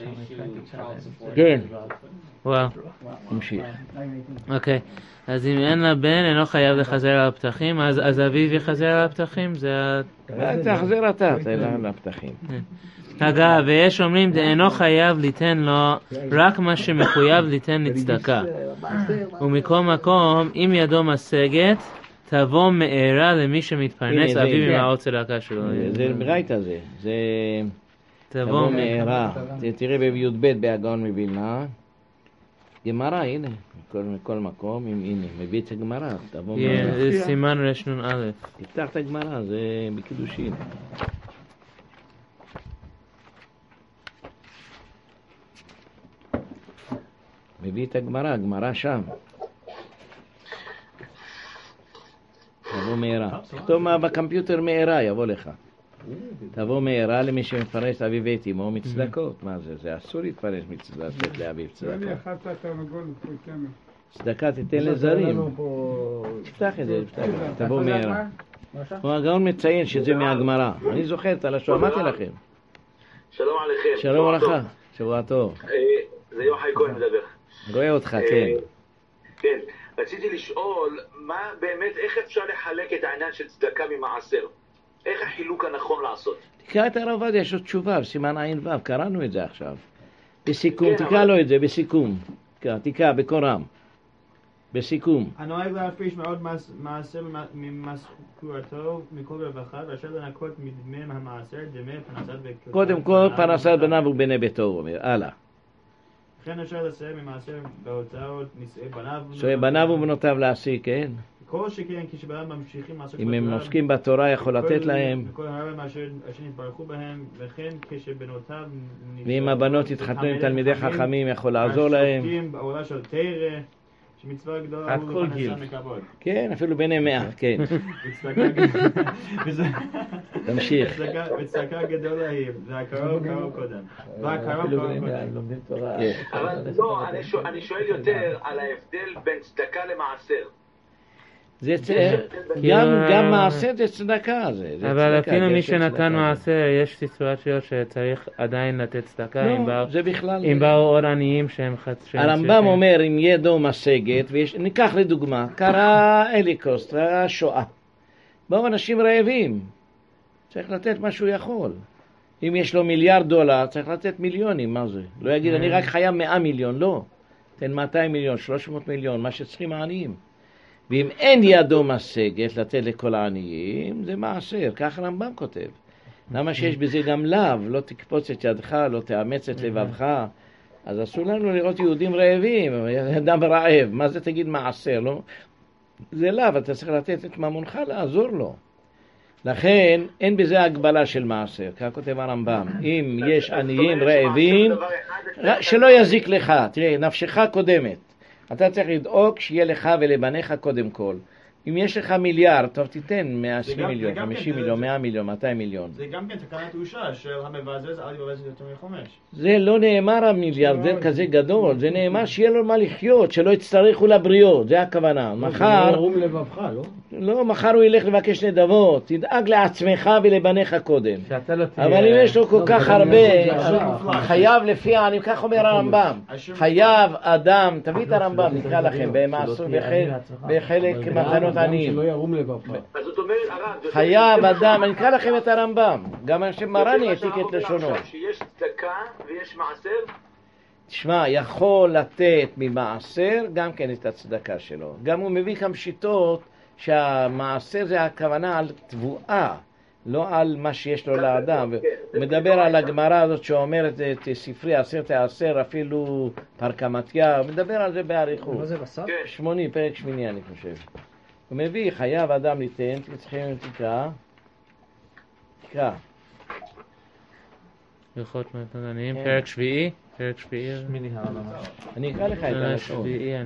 כן. וואו. נמשיך. אוקיי. אז אם אין לה בן, אינו חייב לחזר על הפתחים, אז אביו יחזר על הפתחים? זה... תחזר אתה לפתחים. אגב, ויש אומרים, אינו חייב ליתן לו רק מה שמחויב ליתן לצדקה. ומכל מקום, אם ידו משגת, תבוא מארה למי שמתפרנס הנה, אביו זה- עם העוד צדקה שלו. זה ברייתא זה. זה תבוא תבוא מהרה. תראה בי"ב בהגאון מווילנה. גמרא, הנה. מכל מקום, הנה, מביא את הגמרא. תבוא מהרה. זה סימן רנ"א. תפתח את הגמרא, זה בקידושין. מביא את הגמרא, הגמרא שם. תבוא מהרה. תכתוב מה בקמפיוטר מהרה, יבוא לך. תבוא מהרה למי שמפרש אביו ואת אמו מצדקות. מה זה? זה אסור להתפרש לצאת לאביו צדקה. ואני אכלת תרנגול ופויתנו. צדקה תיתן לזרים. תפתח את זה, תבוא מהרה. הגאון מציין שזה מהגמרא. אני זוכר את הלשון, אמרתי לכם. שלום עליכם. שלום וברכה, שבוע טוב. זה יוחאי כהן מדבר. רואה אותך, כן. כן, רציתי לשאול, מה באמת, איך אפשר לחלק את העניין של צדקה ממעשר? איך החילוק הנכון לעשות? תקרא את הרב עובדיה, יש לו תשובה, בסימן עין ו', קראנו את זה עכשיו. בסיכום, תקרא לו את זה, בסיכום. תקרא, בקורם. בסיכום. הנוהג להפריש מאוד מעשר ממשכורתו מכל רווחה, ואשר לנקות מדמי המעשר, דמי פרנסת וכתוב. קודם כל, פרנסת בניו ובני ביתו, הוא אומר, הלאה. לכן אפשר לסיים ממעשר בהוצאות נישואי בניו. נישואי בניו ובנותיו להשיג, כן. כל שכן כשבניו ממשיכים לעסוק אם הם עוסקים בתורה, יכול לתת להם. וכל הרבה אשר נתברכו בהם, וכן כשבנותיו ואם הבנות יתחתנו עם תלמידי חכמים, יכול לעזור להם. השופטים בעולה של תרא, שמצווה גדולה הוא לפרנסה מכבוד. כן, אפילו בני 100, כן. תמשיך. וצדקה גדולה היא, והקרוב קרוב קודם. והקרוב קרוב קודם. אבל לא, אני שואל יותר על ההבדל בין צדקה למעשר. גם מעשר זה צדקה. אבל אפילו מי שנתן מעשר, יש סיטואציות שצריך עדיין לתת צדקה. אם באו עוד עניים שהם חצי. הרמב"ם אומר, אם ידו משגת, ניקח לדוגמה, קרה הולוקוסט, שואה. באו אנשים רעבים, צריך לתת מה שהוא יכול. אם יש לו $1 מיליארד, צריך לתת מיליונים, מה זה? לא יגיד, אני רק חייב 100 מיליון, לא. תן 200 מיליון, 300 מיליון, מה שצריכים העניים. ואם אין ידו משגת לתת לכל העניים, זה מעשר, כך הרמב"ם כותב. למה שיש בזה גם לאו, לא תקפוץ את ידך, לא תאמץ את לבבך. אז אסור לנו לראות יהודים רעבים, אדם רעב, מה זה תגיד מעשר, לא? זה לאו, אתה צריך לתת את ממונך לעזור לו. לכן אין בזה הגבלה של מעשר, כך כותב הרמב"ם. אם יש עניים רעבים, שלא יזיק לך, תראה, נפשך קודמת. אתה צריך לדאוג שיהיה לך ולבניך קודם כל. אם יש לך $1 מיליארד, טוב תיתן 120 מיליון, 50 מיליון, 100 מיליון, 200 מיליון. זה גם כן תקנת אושה של המבזבז, אל יבזבז יותר מ5. זה לא נאמר המיליארדר כזה גדול, זה נאמר שיהיה לו מה לחיות, שלא יצטרכו לבריות, זה הכוונה. מחר... ירום לבבך, לא? לא, מחר הוא ילך לבקש נדבות, תדאג לעצמך ולבניך קודם. אבל אם יש לו כל כך הרבה, חייב לפי, אני כך אומר הרמב"ם, חייב אדם, תביא את הרמב"ם, נקרא לכם, בחלק מתנות עניים. שלא ירום לבבך. אז זאת אומרת, הרב, חייב אדם, אני אקרא לכם את הרמב"ם, גם אנשי מרני העתיק את לשונו. שיש צדקה ויש מעשר? תשמע, יכול לתת ממעשר גם כן את הצדקה שלו. גם הוא מביא כמה שיטות שהמעשר זה הכוונה על תבואה, לא על מה שיש לו לאדם. הוא מדבר על הגמרא הזאת שאומרת את ספרי 10 אפילו פרקמטיה, הוא מדבר על זה באריכות. מה זה בסוף? 80, פרק 8 אני חושב. הוא מביא, חייב אדם ליתן, צריכים תקרא. הלכות מתנות עניים, פרק 7. אני אקרא לך את הלשון.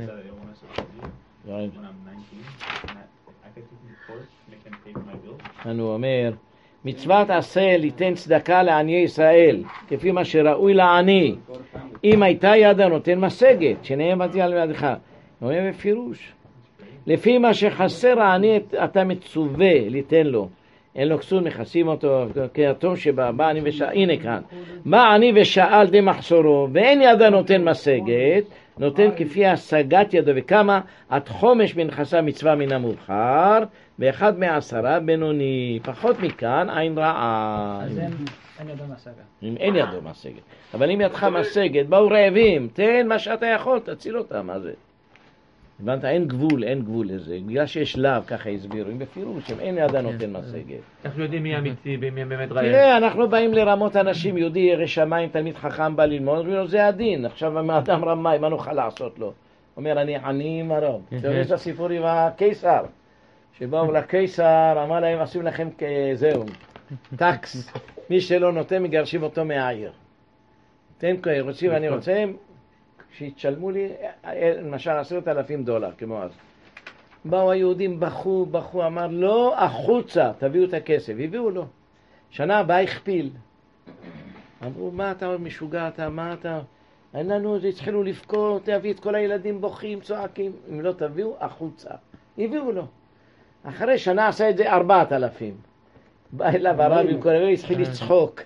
הוא אומר, מצוות עשה ליתן צדקה לעניי ישראל, כפי מה שראוי לעני. אם הייתה יד הנותן משגת, שנאמרתי על ידך. הוא אומר בפירוש, לפי מה שחסר העני אתה מצווה ליתן לו. אין לו כסות, מכסים אותו, כתום שבא, בא אני ושאל, הנה כאן, בא אני ושאל די מחסורו, ואין ידה נותן משגת, נותן כפי השגת ידו, וכמה עד חומש בנכסה מצווה מן המובחר, ואחד מ10 בינוני, פחות מכאן, עין רעה. אז אין ידו משגת. אין ידו משגת. אבל אם ידך משגת, באו רעבים, תן מה שאתה יכול, תציל אותם, מה זה? הבנת? אין גבול לזה, בגלל שיש לאו, ככה הסבירו, אם בפירוש, אין ידה נותן משגת. אנחנו יודעים מי אמיתי ומי באמת רעב. תראה, אנחנו באים לרמות אנשים, יהודי ירא שמיים, תלמיד חכם בא ללמוד, אומרים לו, זה הדין, עכשיו האדם רמאי, מה נוכל לעשות לו? אומר, אני עני עם הרוב. תראו את הסיפור עם הקיסר, שבאו לקיסר, אמר להם, עושים לכם כזהו, טקס, מי שלא נותן, מגרשים אותו מהעיר. תן רוצים, אני רוצה, שיתשלמו לי, למשל $10,000, כמו אז. באו היהודים, בכו, אמר, לא, החוצה, תביאו את הכסף. הביאו לו. שנה הבאה הכפיל. אמרו, מה אתה משוגע, מה אתה... אין לנו, התחילו לבכות, להביא את כל הילדים בוכים, צועקים. אם לא תביאו, החוצה. הביאו לו. אחרי שנה עשה את זה 4,000. בא אליו הרב עם כל הרב, התחיל לצחוק.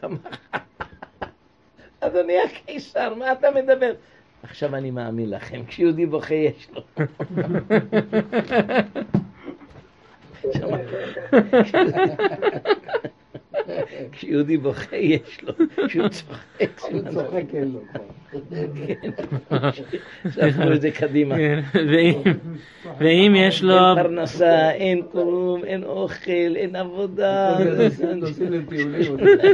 אדוני הקיסר, מה אתה מדבר? עכשיו אני מאמין לכם, כשיהודי בוכה יש לו. כשיהודי בוכה יש לו, כשהוא צוחק, אין לו. שפנו את זה קדימה. ואם יש לו... אין פרנסה, אין כלום, אין אוכל, אין עבודה. נוסעים לטיולים.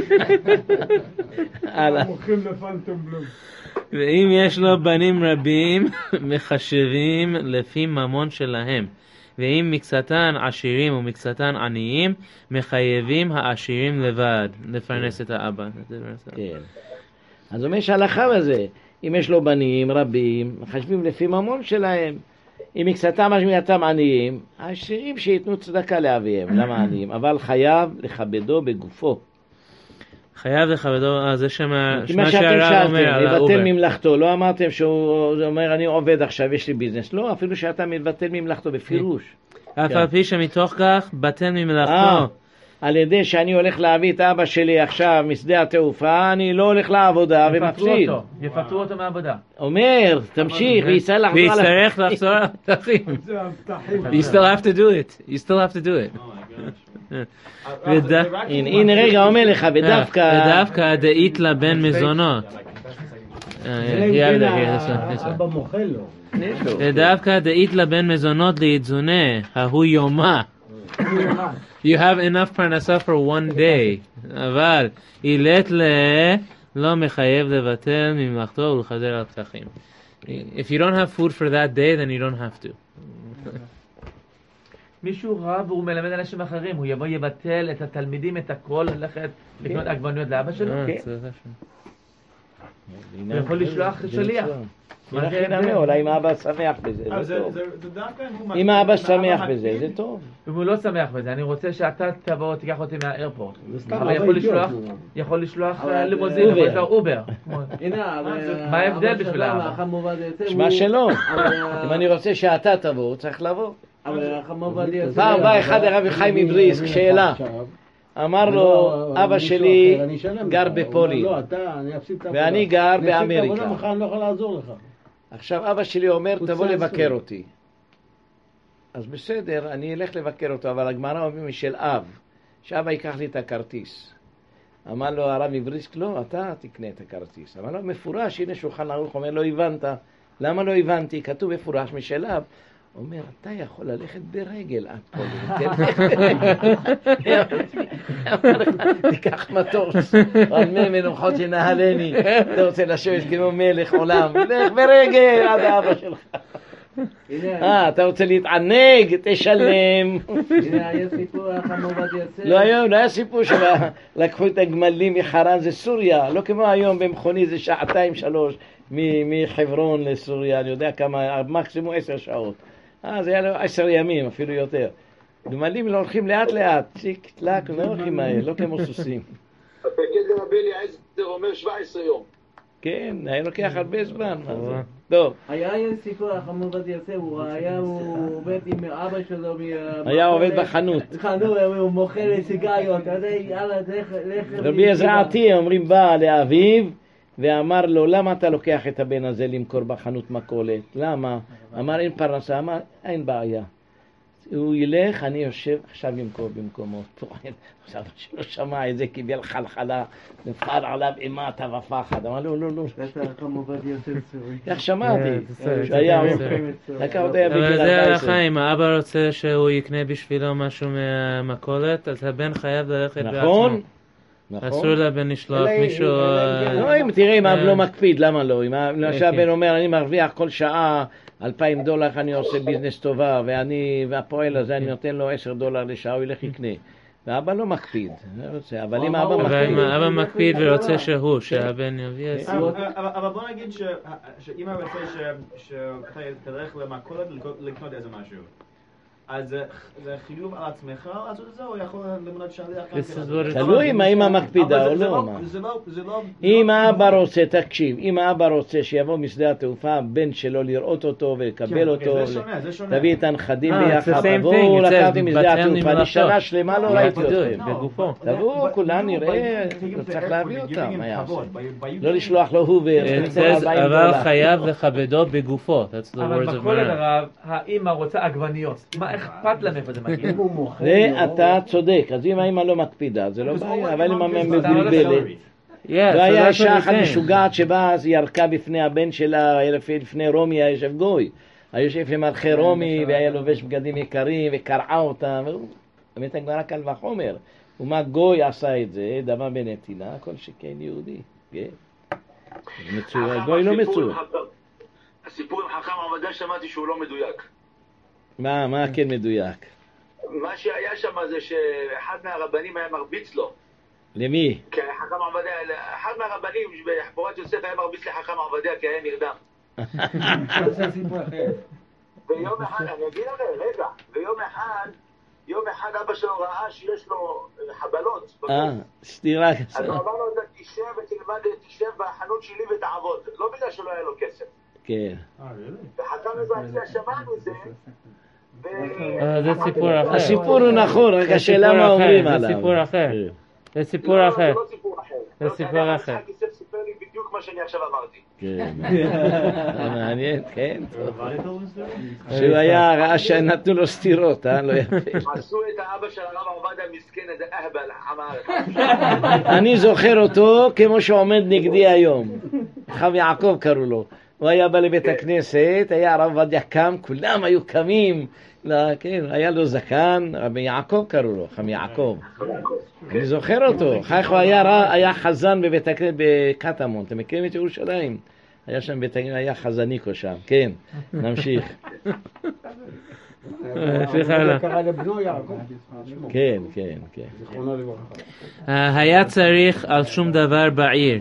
הולכים לפנטום בלום. ואם יש לו בנים רבים, מחשבים לפי ממון שלהם. ואם מקצתן עשירים ומקצתן עניים, מחייבים העשירים לבד לפרנס את האבא. כן. אז אומר שהלכה בזה, אם יש לו בנים רבים, מחשבים לפי ממון שלהם. אם מקצתם משמיעתם עניים, העשירים שיתנו צדקה לאביהם. למה עניים? אבל חייב לכבדו בגופו. חייב לכבדו, זה שמה מה שאתם שאלתם, לבטל ממלכתו, לא אמרתם שהוא אומר אני עובד עכשיו, יש לי ביזנס, לא, אפילו שאתה מבטל ממלכתו בפירוש. אף על פי שמתוך כך בטל ממלכתו. על ידי שאני הולך להביא את אבא שלי עכשיו משדה התעופה, אני לא הולך לעבודה ומפסיד. יפטרו אותו מהעבודה. אומר, תמשיך, ויצטרך לחזור על הפתחים. You still have to do it. You still have to do it. הנה רגע אומר לך, ודווקא דאית לבן מזונות. אבא מוכל לו. ודווקא דאית לבן מזונות להתזונה, ההוא יומה. You have enough פרנסה for one day. אבל אילת לא מחייב לבטל ממלכתו ולחזר על הפתחים. If you don't have food for that day, then you don't have to. מישהו רב והוא מלמד אנשים אחרים, הוא יבוא יבטל את התלמידים, את הכל, ללכת לקנות עגבניות לאבא שלו? הוא יכול לשלוח שליח. אולי אם האבא שמח בזה, זה טוב. אם האבא שמח בזה, זה טוב. אם הוא לא שמח בזה, אני רוצה שאתה תבוא, תיקח אותי מהאיירפורט. יכול לשלוח לימוזין, יכול לשלוח אובר. מה ההבדל בשביל האבא? שמע שלא. אם אני רוצה שאתה תבוא, צריך לבוא. פעם בא אחד הרב חיים מבריסק, שאלה. אמר לו, אבא שלי גר בפולין, ואני גר באמריקה. עכשיו אבא שלי אומר, תבוא לבקר אותי. אז בסדר, אני אלך לבקר אותו, אבל הגמרא אומרת משל אב, שאבא ייקח לי את הכרטיס. אמר לו הרב מבריסק, לא, אתה תקנה את הכרטיס. אמר לו, מפורש, הנה שולחן ערוך, אומר, לא הבנת. למה לא הבנתי? כתוב מפורש משל אב. אומר, אתה יכול ללכת ברגל עד פולין, תיקח מטוס, על מי מנוחות שנהלני, אתה רוצה לשבת כמו מלך עולם, לך ברגל עד האבא שלך. אתה רוצה להתענג, תשלם. הנה, היה סיפור החמור יוצא. לא היום, לא היה סיפור שלקחו את הגמלים מחרן, זה סוריה, לא כמו היום במכוני, זה 2-3 מחברון לסוריה, אני יודע כמה, מקסימום 10 שעות. זה היה לו 10 ימים, אפילו יותר. גמלים לא הולכים לאט לאט, צ'יק, טלק, לא הולכים מהר, לא כמו סוסים. הפקד רבי אליעזר אומר 17 יום. כן, היה לוקח הרבה זמן. טוב. היה סיפור החמור יוצא, הוא עובד עם אבא שלו. היה עובד בחנות. הוא מוכר סיגריות, יאללה, לך. רבי עזרעתי, אומרים, בא לאביו, ואמר לו, למה אתה לוקח את הבן הזה למכור בחנות מכולת? למה? אמר, אין פרנסה. אמר, אין בעיה. הוא ילך, אני יושב עכשיו ימכור במקומו. עכשיו שלא שמע את זה, קיבל חלחלה, נפל עליו אימתה ופחד. אמר, לא, לא, לא. איך שמעתי? שהיה אבל זה הלכה, אם האבא רוצה שהוא יקנה בשבילו משהו מהמכולת, אז הבן חייב ללכת בעצמו. אסור לבן לשלוח מישהו... לא, אם תראה, אם האב לא מקפיד, למה לא? אם הבן אומר, אני מרוויח כל שעה $2,000, אני עושה ביזנס טובה, והפועל הזה, אני נותן לו $10 לשעה, הוא ילך יקנה. ואבא לא מקפיד, אבל אם האבא מקפיד ורוצה שהבן יביא... אבל בוא נגיד שאמא רוצה שאתה תלך למכולת לקנות איזה משהו. אז זה חיוב על עצמך לעשות את זה, או יכול למנות שליח? תלוי אם האמא מקפידה או לא. זה לא... אם האבא רוצה, תקשיב, אם האבא רוצה שיבוא משדה התעופה, הבן שלו לראות אותו ולקבל אותו, תביא את הנכדים ביחד, תבואו לקחתי משדה התעופה, אני שנה שלמה לא ראיתי אתכם. תבואו, כולם נראה, צריך להביא אותם, מה יעשה? לא לשלוח לו הובר, אבל חייב לכבדו בגופו. אבל בכולל הרב, האמא רוצה עגבניות. מה אכפת להם איפה זה מגיע? ואתה צודק, אז אם האמא לא מקפידה, זה לא בעיה, אבל אם האמא מבלבלת. והיה אישה אחת משוגעת שבאה, אז ירקה בפני הבן שלה, לפני רומי, היה יושב גוי. היה יושב למלכי רומי, והיה לובש בגדים יקרים, וקרעה אותם. באמת הגמרא קל וחומר. ומה גוי עשה את זה, דבר בנתינה, כל שכן יהודי. גוי לא מצוי. הסיפור עם חכם עובדיה שמעתי שהוא לא מדויק. מה כן מדויק? מה שהיה שם זה שאחד מהרבנים היה מרביץ לו. למי? כי חכם עובדיה, אחד מהרבנים בחבורת יוסף היה מרביץ לחכם עובדיה כי היה נרדם. זה סיפור אחר. ויום אחד, אני אגיד עליהם, רגע, יום אחד אבא שלו ראה שיש לו חבלות. סתירה. אז הוא אמר לו, תשב בחנות שלי ותעבוד. לא בגלל שלא היה לו כסף. כן. וחכם עובדיה שמע מזה. זה סיפור אחר. הסיפור הוא נכון, רק השאלה מה אומרים עליו. זה סיפור אחר. זה סיפור אחר. זה לא סיפור אחר. זה סיפור אחר. יצחק יוסף סיפר לי בדיוק מה שאני עכשיו אמרתי. כן. מעניין, כן. שהוא היה, ראה שנתנו לו סתירות, לא יפה. עשו את האבא של הרב עובדיה מסכן, איזה אהבל, אני זוכר אותו כמו שעומד נגדי היום. חם יעקב קראו לו. הוא היה בא לבית הכנסת, היה הרב עובדיה קם, כולם היו קמים. כן, היה לו זקן, רבי יעקב קראו לו, חם יעקב. אני זוכר אותו. כך הוא היה חזן בבית הכנסת בקטמון. אתם מכירים את ירושלים? היה שם בית הכנסת, היה חזניקו שם. כן, נמשיך. זה קרה לבנו יעקב. כן, כן, כן. זיכרונו לברכה. היה צריך על שום דבר בעיר,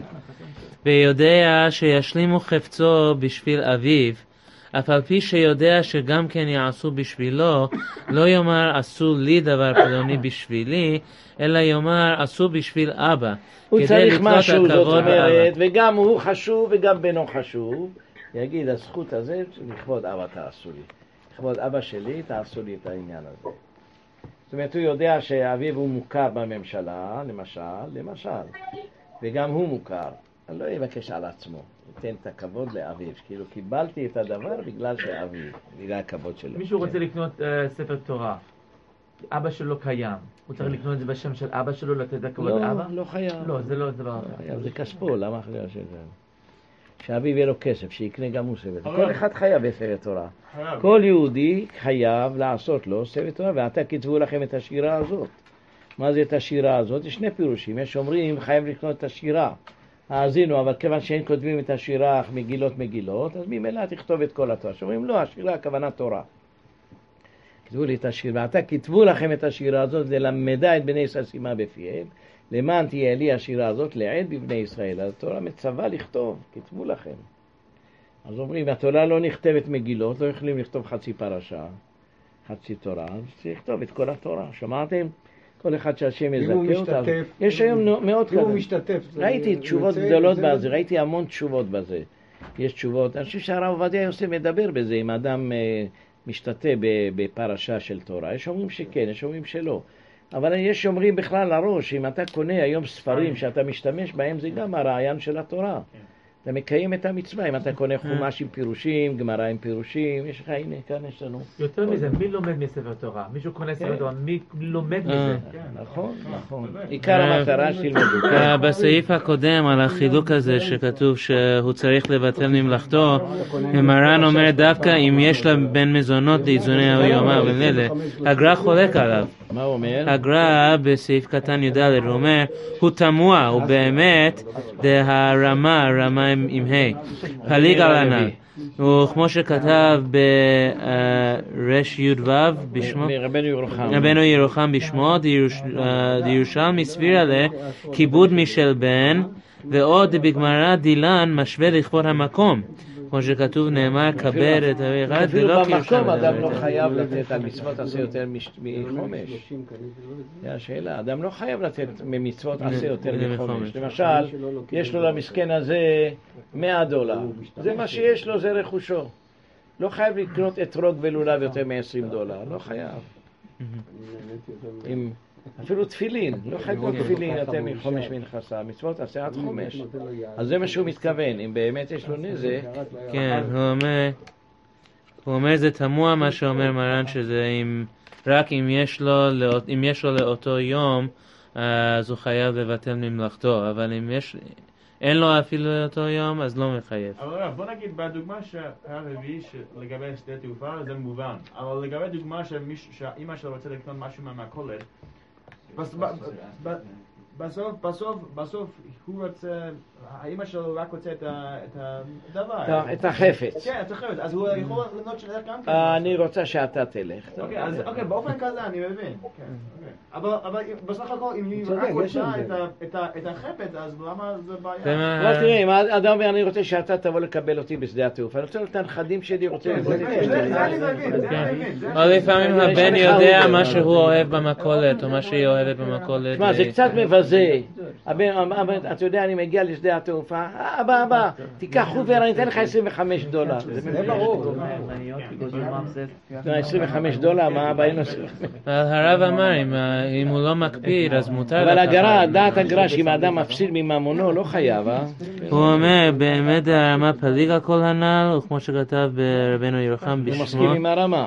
ויודע שישלימו חפצו בשביל אביו, אף על פי שיודע שגם כן יעשו בשבילו, לא יאמר עשו לי דבר פלוני בשבילי, אלא יאמר עשו בשביל אבא. הוא צריך משהו, זאת אומרת, וגם הוא חשוב וגם בנו חשוב. יגיד, הזכות הזאת, לכבוד אבא תעשו לי. לכבוד אבא שלי תעשו לי את העניין הזה. זאת אומרת, הוא יודע שאביו הוא מוכר בממשלה, למשל, וגם הוא מוכר. אני לא יבקש על עצמו, ייתן את הכבוד לאביו, כאילו קיבלתי את הדבר בגלל שאביו, בגלל הכבוד שלו. מישהו רוצה לקנות ספר תורה, אבא שלו קיים, הוא צריך לקנות את זה בשם של אבא שלו, לתת את הכבוד לאבא? לא חייב. לא, זה לא דבר אחר. זה כספו, למה חייב שזה? שאביו יהיה לו כסף, שיקנה גם הוא ספר. כל אחד חייב בספר תורה. כל יהודי חייב לעשות לו ספר תורה, ואתה כתבו לכם את השירה הזאת. מה זה את השירה הזאת? יש שני פירושים. יש אומרים, חייב לקנות את השירה. האזינו, אבל כיוון שאין כותבים את השירה מגילות, אז ממילא תכתוב את כל התורה. שאומרים, לא, השירה הכוונה תורה. כתבו לי את השירה, ואתה כתבו לכם את השירה הזאת, ללמדה את בני ישראל שימה בפיהם, למען תהיה לי השירה הזאת לעד בבני ישראל. אז התורה מצווה לכתוב, כתבו לכם. אז אומרים, התורה לא נכתבת מגילות, לא יכולים לכתוב חצי פרשה, חצי תורה, אז צריך לכתוב את כל התורה. שמעתם? כל אחד שהשם יזכה אותה. יש היום מאוד כזה. הוא משתתף. ראיתי תשובות גדולות בזה, ראיתי המון תשובות בזה. יש תשובות. אני חושב שהרב עובדיה יוסף מדבר בזה, אם אדם משתתף בפרשה של תורה. יש אומרים שכן, יש אומרים שלא. אבל יש אומרים בכלל לראש, אם אתה קונה היום ספרים שאתה משתמש בהם, זה גם הרעיון של התורה. אתה מקיים את המצווה, אם אתה קונה חומש עם פירושים, גמרא עם פירושים, יש לך, הנה, כאן יש לנו. יותר מזה, מי לומד מספר תורה? מישהו קונה ספר תורה, מי לומד מזה? נכון, נכון. עיקר המטרה שילמדו. בסעיף הקודם על החילוק הזה שכתוב שהוא צריך לבטל ממלכתו, מרן אומר דווקא אם יש לה בין מזונות לאיזוני היומר ולילה, הגר"א חולק עליו. מה הוא אומר? הגר"א בסעיף קטן י"ד הוא אומר, הוא תמוה, הוא באמת הרמה עם ה' פליג על הנ"ל. וכמו שכתב ברש י"ו בשמו, רבנו ירוחם בשמו, דירושלמי סביר עליה כיבוד משל בן, ועוד בגמרא דילן משווה לכבוד המקום. כמו שכתוב נאמר, כבד את אביך, זה אפילו לא במקום אדם לא חייב לתת על מצוות עשה יותר מחומש. זה השאלה, אדם לא חייב לתת ממצוות עשה יותר מחומש. למשל, יש לו למסכן הזה $100, זה מה שיש לו, זה רכושו. לא חייב לקנות אתרוג ולולב יותר $120, לא חייב. אפילו תפילין, לא חייב לקנות תפילין יותר מחומש מנכסה, מצוות עשה עד חומש. אז זה מה שהוא מתכוון, אם באמת יש לו נזק. כן, הוא אומר זה תמוה מה שאומר מרן, שזה רק אם יש לו לאותו יום, אז הוא חייב לבטל ממלאכתו, אבל אם אין לו אפילו לאותו יום, אז לא מחייב. אבל בוא נגיד, בדוגמה שהרביעי לגבי שדה תעופה, זה מובן. אבל לגבי דוגמה שהאמא שלו רוצה לקנות משהו מהמכולת, בסוף הוא רוצה, האמא שלו רק רוצה את הדבר. את החפץ. כן, את החפץ. אז הוא יכול למנות שלך גם כן. אני רוצה שאתה תלך. אוקיי, באופן כזה אני מבין. אבל בסך הכל, אם היא רק רוצה את החפץ, אז למה זה בעיה? אבל תראה, אם אדם אומר, אני רוצה שאתה תבוא לקבל אותי בשדה התעופה, אני רוצה את הנכדים שלי, רוצה... זה אני מבין. אבל לפעמים הבן יודע מה שהוא אוהב במכולת, או מה שהיא אוהבת במכולת. תשמע, זה קצת מבזה. אתה יודע, אני מגיע לשדה התעופה, אבא, תיקח חובר, אני אתן לך $25. זה ברור. $25, מה אבא אין לו? הרב אמר, אם הוא לא מקפיד, אז מותר אבל הגרה, דעת הגרה, שאם האדם מפסיד מממונו, לא חייב, הוא אומר, באמת הרמה פליג על כל הנ"ל, וכמו שכתב ברבנו ירוחם בשמו, הוא מסכים עם הרמה.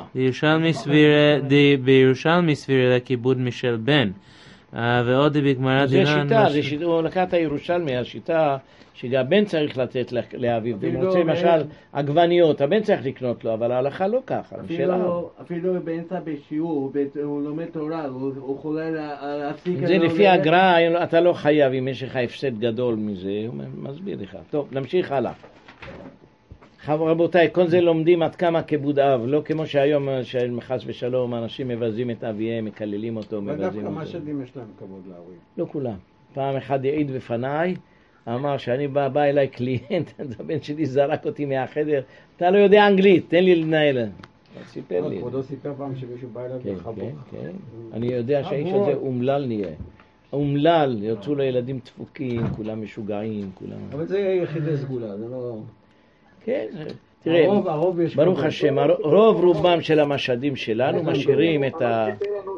בירושלמי סבירה לכיבוד משל בן. ועוד בגמרא דינן... זה שיטה, הוא לקח את הירושלמי, השיטה שהבן צריך לתת לאביו, ואם רוצה למשל עגבניות, הבן צריך לקנות לו, אבל ההלכה לא ככה. אפילו באמצע בשיעור, הוא לומד תורה, הוא חולה להפסיק... זה לפי הגר"א, אתה לא חייב אם יש לך הפסד גדול מזה, הוא מסביר לך. טוב, נמשיך הלאה. רבותיי, כל זה לומדים עד כמה כיבוד אב, לא כמו שהיום חס ושלום אנשים מבזים את אביהם, מקללים אותו, מבזים אותו. ודווקא משדים יש להם כבוד להורים. לא כולם. פעם אחד העיד בפניי, אמר שאני בא אליי קליינט, הבן שלי זרק אותי מהחדר, אתה לא יודע אנגלית, תן לי לנהל. סיפר לי. כבודו סיפר פעם שמישהו בא אליו לחבוך. כן. אני יודע שהאיש הזה אומלל נהיה. אומלל, יוצאו לילדים דפוקים, כולם משוגעים, כולם... אבל זה יחידי סגולה, זה לא... כן, תראה, ברוך השם, רוב רובם של המשדים שלנו משאירים את ה...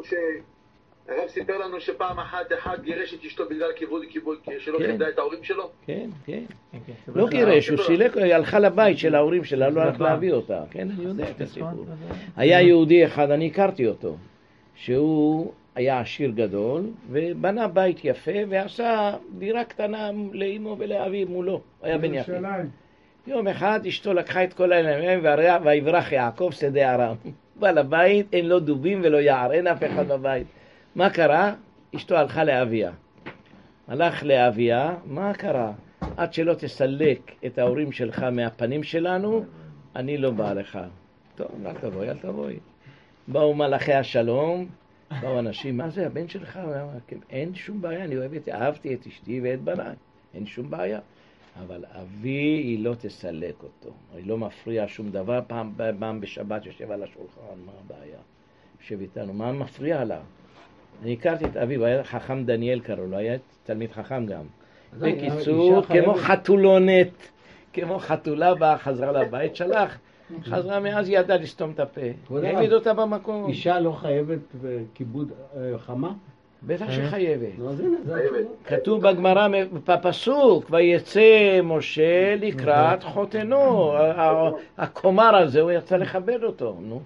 הרב סיפר לנו שפעם אחת אחד גירש את אשתו בגלל כיבוד שלא כיבדה את ההורים שלו. כן. לא גירש, הוא סילק, היא הלכה לבית של ההורים שלה, לא הלך להביא אותה. כן, אני יודע את הסיפור. היה יהודי אחד, אני הכרתי אותו, שהוא היה עשיר גדול, ובנה בית יפה, ועשה דירה קטנה לאמו ולאביו מולו. היה בן יחיד. יום אחד אשתו לקחה את כל העניינים ויברח יעקב שדה ארם. בא לבית, אין לו דובים ולא יער, אין אף אחד בבית. מה קרה? אשתו הלכה לאביה. הלך לאביה, מה קרה? עד שלא תסלק את ההורים שלך מהפנים שלנו, אני לא בא לך. טוב, אל תבואי. באו מלאכי השלום, באו אנשים, מה זה הבן שלך? אין שום בעיה, אני אהבתי את אשתי ואת בניי, אין שום בעיה. אבל אבי היא לא תסלק אותו, היא לא מפריע שום דבר. פעם בשבת יושב על השולחן, מה הבעיה? יושב איתנו, מה מפריע לה? אני הכרתי את אבי, הוא היה חכם דניאל קראו לו, היה תלמיד חכם גם. בקיצור, כמו חתולונת, כמו חתולה באה, חזרה לבית, שלח, חזרה מאז ידעה לסתום את הפה, העמיד אותה במקום. אישה לא חייבת כיבוד חמה? בטח שחייבת. כתוב בגמרא בפסוק, ויצא משה לקראת חותנו, הכומר הזה, הוא יצא לכבד אותו, נו.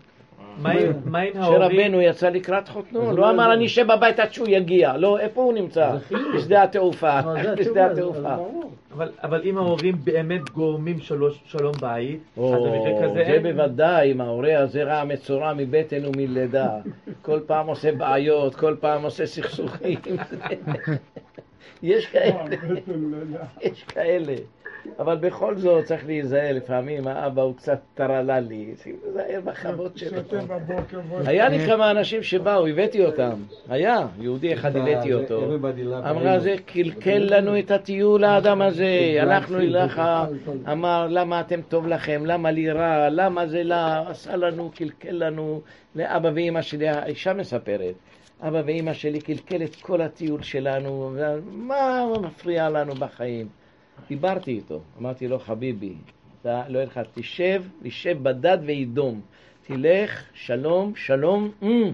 שרבנו יצא לקראת חותנו, לא אמר אני אשב בבית עד שהוא יגיע, לא, איפה הוא נמצא? בשדה התעופה, בשדה התעופה. אבל אם ההורים באמת גורמים שלום בית, אז במקרה כזה זה בוודאי, אם ההורה הזה רע מצורע מבטן ומלידה, כל פעם עושה בעיות, כל פעם עושה סכסוכים. יש כאלה. אבל בכל זאת צריך להיזהר, לפעמים האבא הוא קצת טרללי, צריך להיזהר בחוות שלו. היה לי כמה אנשים שבאו, הבאתי אותם, היה, יהודי אחד הבאתי אותו, אמרה זה קלקל לנו את הטיול האדם הזה, הלכנו אליך, אמר למה אתם טוב לכם, למה לי רע, למה זה לא, עשה לנו, קלקל לנו, לאבא ואמא שלי, האישה מספרת, אבא ואמא שלי קלקל את כל הטיול שלנו, מה מפריע לנו בחיים? דיברתי איתו, אמרתי לו חביבי, אתה לא ילך, תשב בדד וידום, תלך, שלום, שלום.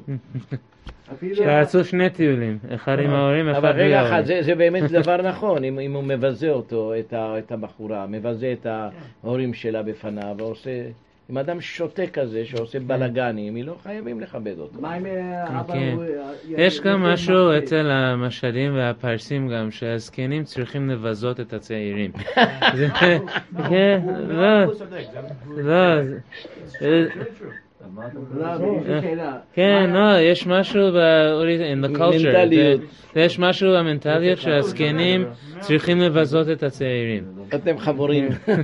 שעשו שני טיולים, אחד עם ההורים, אחד בלי ההורים. אבל רגע אחד, זה באמת דבר נכון, אם הוא מבזה אותו, את הבחורה, מבזה את ההורים שלה בפניו, ועושה, אם אדם שוטה כזה שעושה בלגנים, היא לא חייבים לכבד אותו. מה עם אבא? יש גם משהו אצל המשלים והפרסים גם, שהזקנים צריכים לבזות את הצעירים. כן, לא. כן, יש משהו in the culture, יש משהו במנטליות שהזקנים צריכים לבזות את הצעירים. אתם חבורים.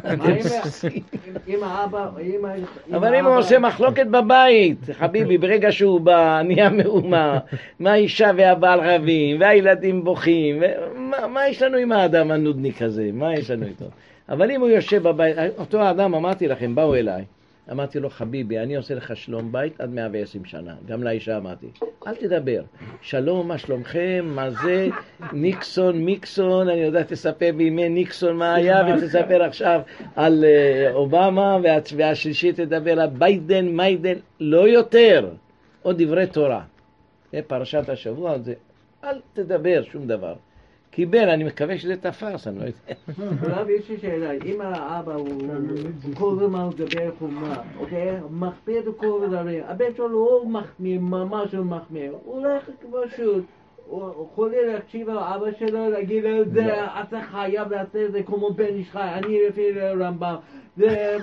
אם האבא, אבל אם הוא עושה מחלוקת בבית, חביבי, ברגע שהוא בא, נהיה מהומה, מה האישה והבעל רבים, והילדים בוכים, מה יש לנו עם האדם הנודניק הזה? מה יש לנו איתו? אבל אם הוא יושב בבית, אותו האדם, אמרתי לכם, באו אליי, אמרתי לו, חביבי, אני עושה לך שלום בית עד 120 שנה. גם לאישה אמרתי, אל תדבר. שלום, מה שלומכם, מה זה, מיקסון, אני יודע, תספר בימי ניקסון מה היה, ותספר עכשיו על אובמה, והשלישית תדבר על ביידן, לא יותר. עוד דברי תורה. פרשת השבוע הזה, אל תדבר שום דבר. קיבל, אני מקווה שזה תפס, אני לא יודע. רב, יש לי שאלה, אם האבא הוא כל הזמן מדבר חומה, אוקיי? מחמיר וכל דברים, הבן שלו לא מחמיר, ממש לא מחמיר, הוא הולך פשוט, הוא יכול להקשיב על אבא שלו, להגיד לו, אתה חייב לעשות את זה כמו בן איש חי, אני לפי רמב"ם, זה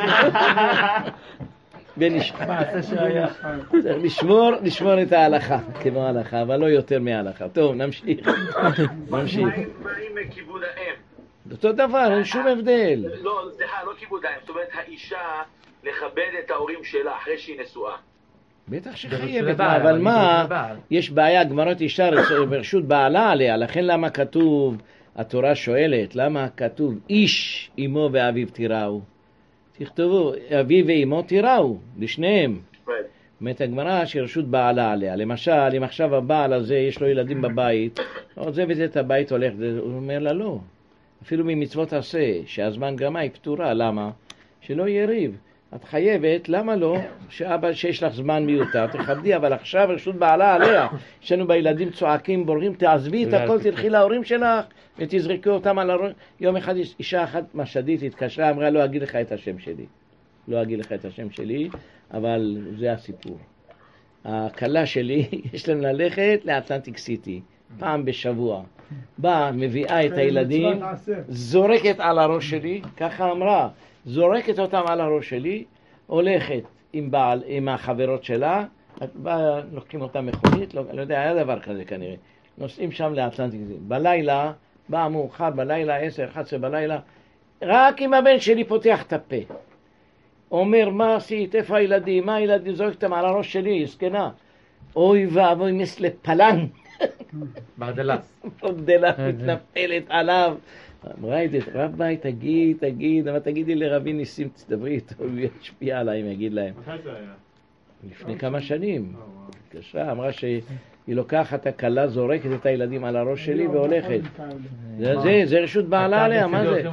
בן איש חי. לשמור את ההלכה, כמו ההלכה, אבל לא יותר מההלכה. טוב, נמשיך. מה עם כיבוד האם? אותו דבר, אין שום הבדל. לא, סליחה, לא כיבוד האם. זאת אומרת, האישה לכבד את ההורים שלה אחרי שהיא נשואה. בטח שחייבת, אבל מה, יש בעיה, גמרות אישה ברשות בעלה עליה, לכן למה כתוב, התורה שואלת, למה כתוב איש אמו ואביו תיראו? תכתבו, אביו ואמו תיראו, לשניהם. אומרת הגמרא שרשות בעלה עליה. למשל, אם עכשיו הבעל הזה יש לו ילדים בבית, עוזב את הבית, הולך, הוא אומר לה לא. אפילו ממצוות עשה, שהזמן גרמה היא פתורה, למה? שלא יריב. את חייבת, למה לא? שאבא שיש לך זמן מיותר, תכבדי, אבל עכשיו רשות בעלה עליה. יש לנו בילדים צועקים, בוררים, תעזבי את הכל, תלכי להורים שלך, ותזרקו אותם על הראש. יום אחד אישה אחת משדית התקשרה, אמרה, לא אגיד לך את השם שלי. לא אגיד לך את השם שלי, אבל זה הסיפור. הכלה שלי, יש להם ללכת לאטלנטיק סיטי, פעם בשבוע. באה, מביאה את הילדים, זורקת על הראש שלי, ככה אמרה, זורקת אותם על הראש שלי, הולכת עם החברות שלה, לוקחים אותם מכונית, לא יודע, היה דבר כזה כנראה. נוסעים שם לאטלנטיק סיטי. בלילה, באה מאוחר, בלילה, 10-11 בלילה, רק אם הבן שלי פותח את הפה. אומר, מה עשית? איפה הילדים? מה הילדים? זורקתם על הראש שלי, זקנה. אוי ואבוי, מסלה פלן. ברדלס. ברדלס מתנפלת עליו. אמרה את זה, רבי, תגיד, אבל תגידי לרבי ניסים, תדברי איתו, הוא ישפיע עליהם, יגיד להם. מתי זה היה? לפני כמה שנים. קשה, אמרה שהיא לוקחת הכלה, זורקת את הילדים על הראש שלי והולכת. זה רשות בעלה עליה, מה זה?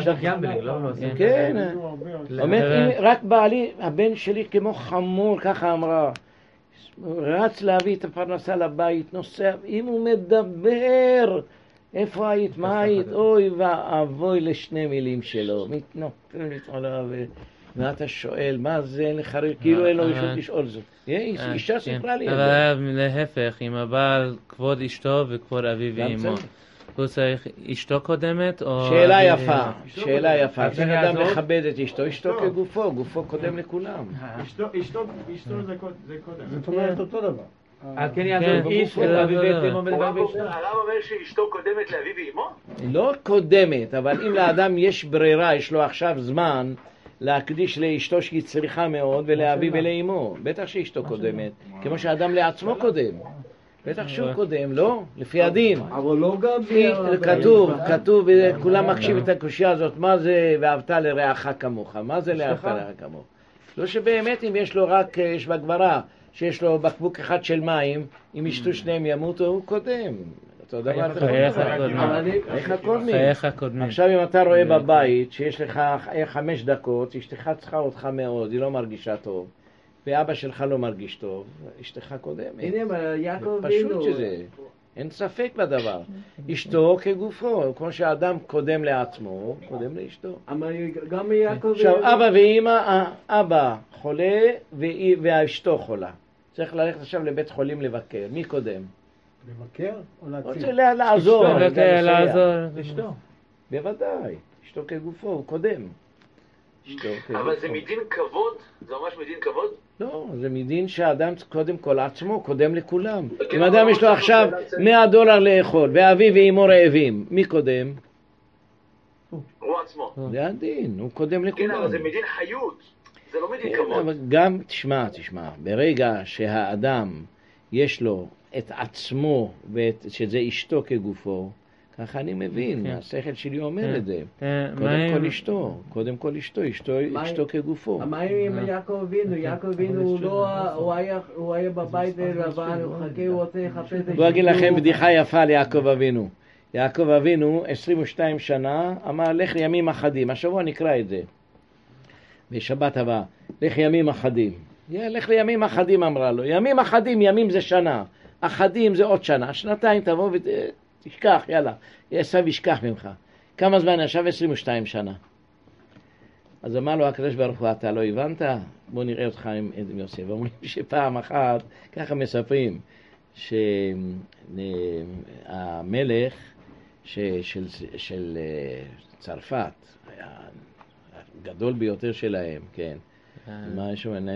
כן. רק בעלי, הבן שלי כמו חמור, ככה אמרה. רץ להביא את הפרנסה לבית, נוסע, אם הוא מדבר, איפה היית, מה היית? אוי ואבוי לשני מילים שלו. מתנפל עליו. ואתה שואל, מה זה, אין לך, כאילו אין לו רשות לשאול זאת. אישה סיפרה לי. אבל להפך, אם הבעל כבוד אשתו וכבוד אביו ואמו, הוא צריך אשתו קודמת או... שאלה יפה. כשאדם אדם מכבד את אשתו, אשתו כגופו, גופו קודם לכולם. אשתו זה קודם. זאת אומרת אותו דבר. על כן יעזוב איש את אביו ואת אמו ולבן ואשתו. הרב אומר שאשתו קודמת לאביו ואמו? לא קודמת, אבל אם לאדם יש ברירה, יש לו עכשיו זמן להקדיש לאשתו שהיא צריכה מאוד ולאביו ולאמו. בטח שאשתו קודמת, כמו שהאדם לעצמו קודם. בטח שהוא קודם, לא? לפי הדין. אבל לא גם... כתוב, כולם מקשיב את הקושיה הזאת, מה זה ואהבת לרעך כמוך? מה זה לאהבת לרעך כמוך? לא שבאמת אם יש לו רק, יש בגברה, שיש לו בקבוק אחד של מים, אם ישתו שניהם ימותו, הוא קודם. אותו דבר. חייך הקודמים. עכשיו אם אתה רואה בבית שיש לך 5 דקות, אשתך צריכה אותך מאוד, היא לא מרגישה טוב, ואבא שלך לא מרגיש טוב, אשתך קודמת. הנה, יעקב פשוט שזה, אין ספק בדבר. אשתו כגופו, כמו שהאדם קודם לעצמו, קודם לאשתו. גם יעקב... עכשיו, אבא ואמא, אבא חולה ואשתו חולה. צריך ללכת עכשיו לבית חולים לבקר. מי קודם? לבקר או להציל? רוצה לעזור. לעזור. אשתו. בוודאי. אשתו כגופו, הוא קודם. אבל זה מדין כבוד? זה ממש מדין כבוד? לא, זה מדין שהאדם קודם כל עצמו, קודם לכולם. אם אדם יש לו עכשיו $100 לאכול, ואביו ואמו רעבים, מי קודם? הוא עצמו. זה הדין, הוא קודם לכולם. כן, אבל זה מדין חיות, זה לא מדין כבוד. גם, תשמע, ברגע שהאדם יש לו את עצמו, שזה אשתו כגופו, ככה אני מבין, השכל שלי אומר את זה. קודם כל אשתו, אשתו כגופו. מה עם יעקב אבינו? יעקב אבינו הוא היה בבית לבן, הוא חכה, הוא רוצה לחפש את בוא אגיד לכם בדיחה יפה ליעקב אבינו. יעקב אבינו 22 שנה אמר לך לימים אחדים, השבוע נקרא את זה בשבת הבאה, לך ימים אחדים. לך לימים אחדים אמרה לו, ימים אחדים, ימים זה שנה, אחדים זה עוד שנה, שנתיים תבוא תשכח, יאללה, עשיו ישכח ממך. כמה זמן ישב? 22 שנה. אז אמר לו הקדוש ברוך הוא, אתה לא הבנת? בוא נראה אותך עם יוסף. אומרים שפעם אחת, ככה מספרים, שהמלך של צרפת, היה הגדול ביותר שלהם, כן. מה יש שם?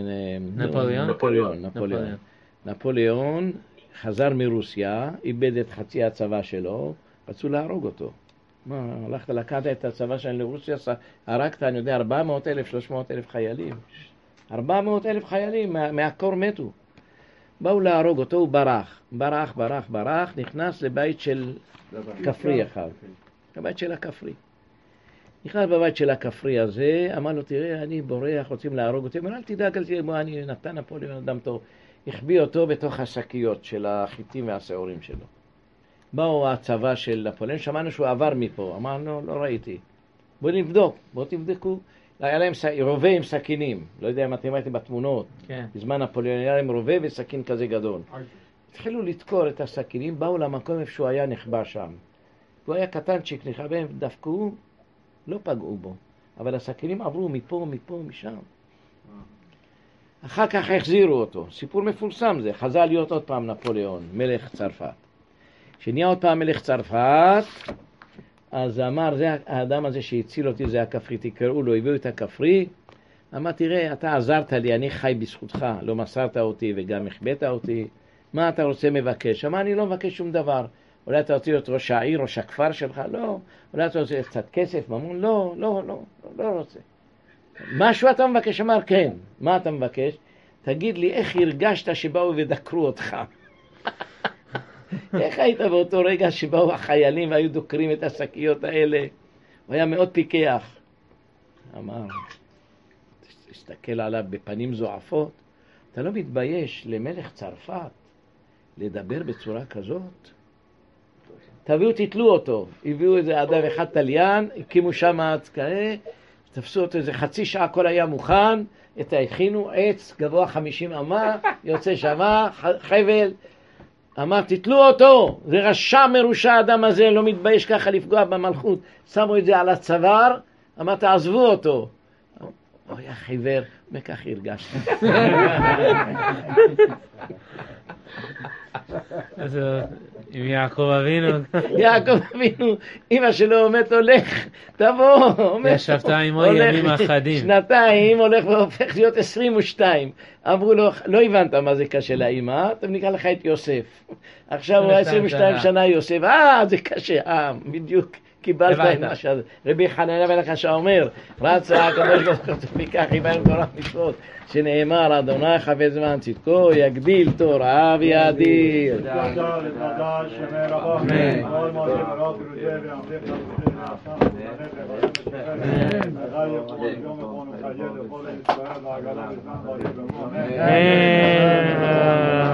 נפוליאון חזר מרוסיה, איבד את חצי הצבא שלו, רצו להרוג אותו. מה, הלכת לקחת את הצבא שלנו לרוסיה, הרגת, אני יודע, 400,000, 300,000 חיילים. 400,000 חיילים, מהקור מתו. באו להרוג אותו, הוא ברח, נכנס לבית של כפרי אחד. לבית של הכפרי. נכנס בבית של הכפרי הזה, אמר לו, תראה, אני בורח, רוצים להרוג אותי. אמר, אל תדאג, אני נתן נפוליאון אדם טוב. החביא אותו בתוך השקיות של החיטים והשעורים שלו. באו הצבא של נפוליאון, שמענו שהוא עבר מפה, אמרנו, לא ראיתי. בואו תבדקו. היה להם רובה עם סכינים, לא יודע אם אתם ראיתם בתמונות. כן. בזמן נפוליאון היה להם רובה וסכין כזה גדול. התחילו לתקור את הסכינים, באו למקום איפה שהוא היה נחבא שם. הוא היה קטנצ'יק, נחבא, דפקו, לא פגעו בו. אבל הסכינים עברו מפה, משם. אחר כך החזירו אותו. סיפור מפורסם זה. חזר להיות עוד פעם נפוליאון, מלך צרפת. כשנהיה עוד פעם מלך צרפת, אז אמר, זה האדם הזה שהציל אותי, זה הכפרי, תקראו לו, הביאו את הכפרי. אמר, תראה, אתה עזרת לי, אני חי בזכותך, לא מסרת אותי וגם החבאת אותי. מה אתה רוצה מבקש? אמר, אני לא מבקש שום דבר. אולי אתה רוצה להיות ראש העיר, ראש הכפר שלך? לא. אולי אתה רוצה קצת כסף, ממון? לא רוצה. משהו אתה מבקש? אמר, כן. מה אתה מבקש? תגיד לי, איך הרגשת שבאו ודקרו אותך? איך היית באותו רגע שבאו החיילים והיו דוקרים את השקיות האלה? הוא היה מאוד פיקח. אמר, תסתכל עליו בפנים זועפות. אתה לא מתבייש למלך צרפת לדבר בצורה כזאת? תביאו, תתלו אותו. הביאו איזה אדם אחד טליין, הקימו שם כאלה, תפסו אותו איזה חצי שעה, הכל היה מוכן, הכינו עץ גבוה 50 אמה, יוצא שמה, חבל. אמר, תתלו אותו, זה רשע מרושע האדם הזה, לא מתבייש ככה לפגוע במלכות. שמו את זה על הצוואר, אמר, תעזבו אותו. הוא היה חיוור, וכך הרגשתי. אז עם יעקב אבינו. יעקב אבינו, אמא שלו אומרת לו, לך, תבוא. ישבת עמו ימים אחדים. שנתיים הולך והופך להיות 22. אמרו לו, לא הבנת מה זה קשה לאמא, אתה נקרא לך את יוסף. עכשיו הוא 22 שנה יוסף, זה קשה, בדיוק. קיבלת את מה שזה. רבי חנניה בן הקשה אומר, רצה הקדוש ברוך הוא מכך יבנו תורה מצוות, שנאמר, אדוני חפץ זמן צדקו, יגדיל תורה ויאדיר. אמן.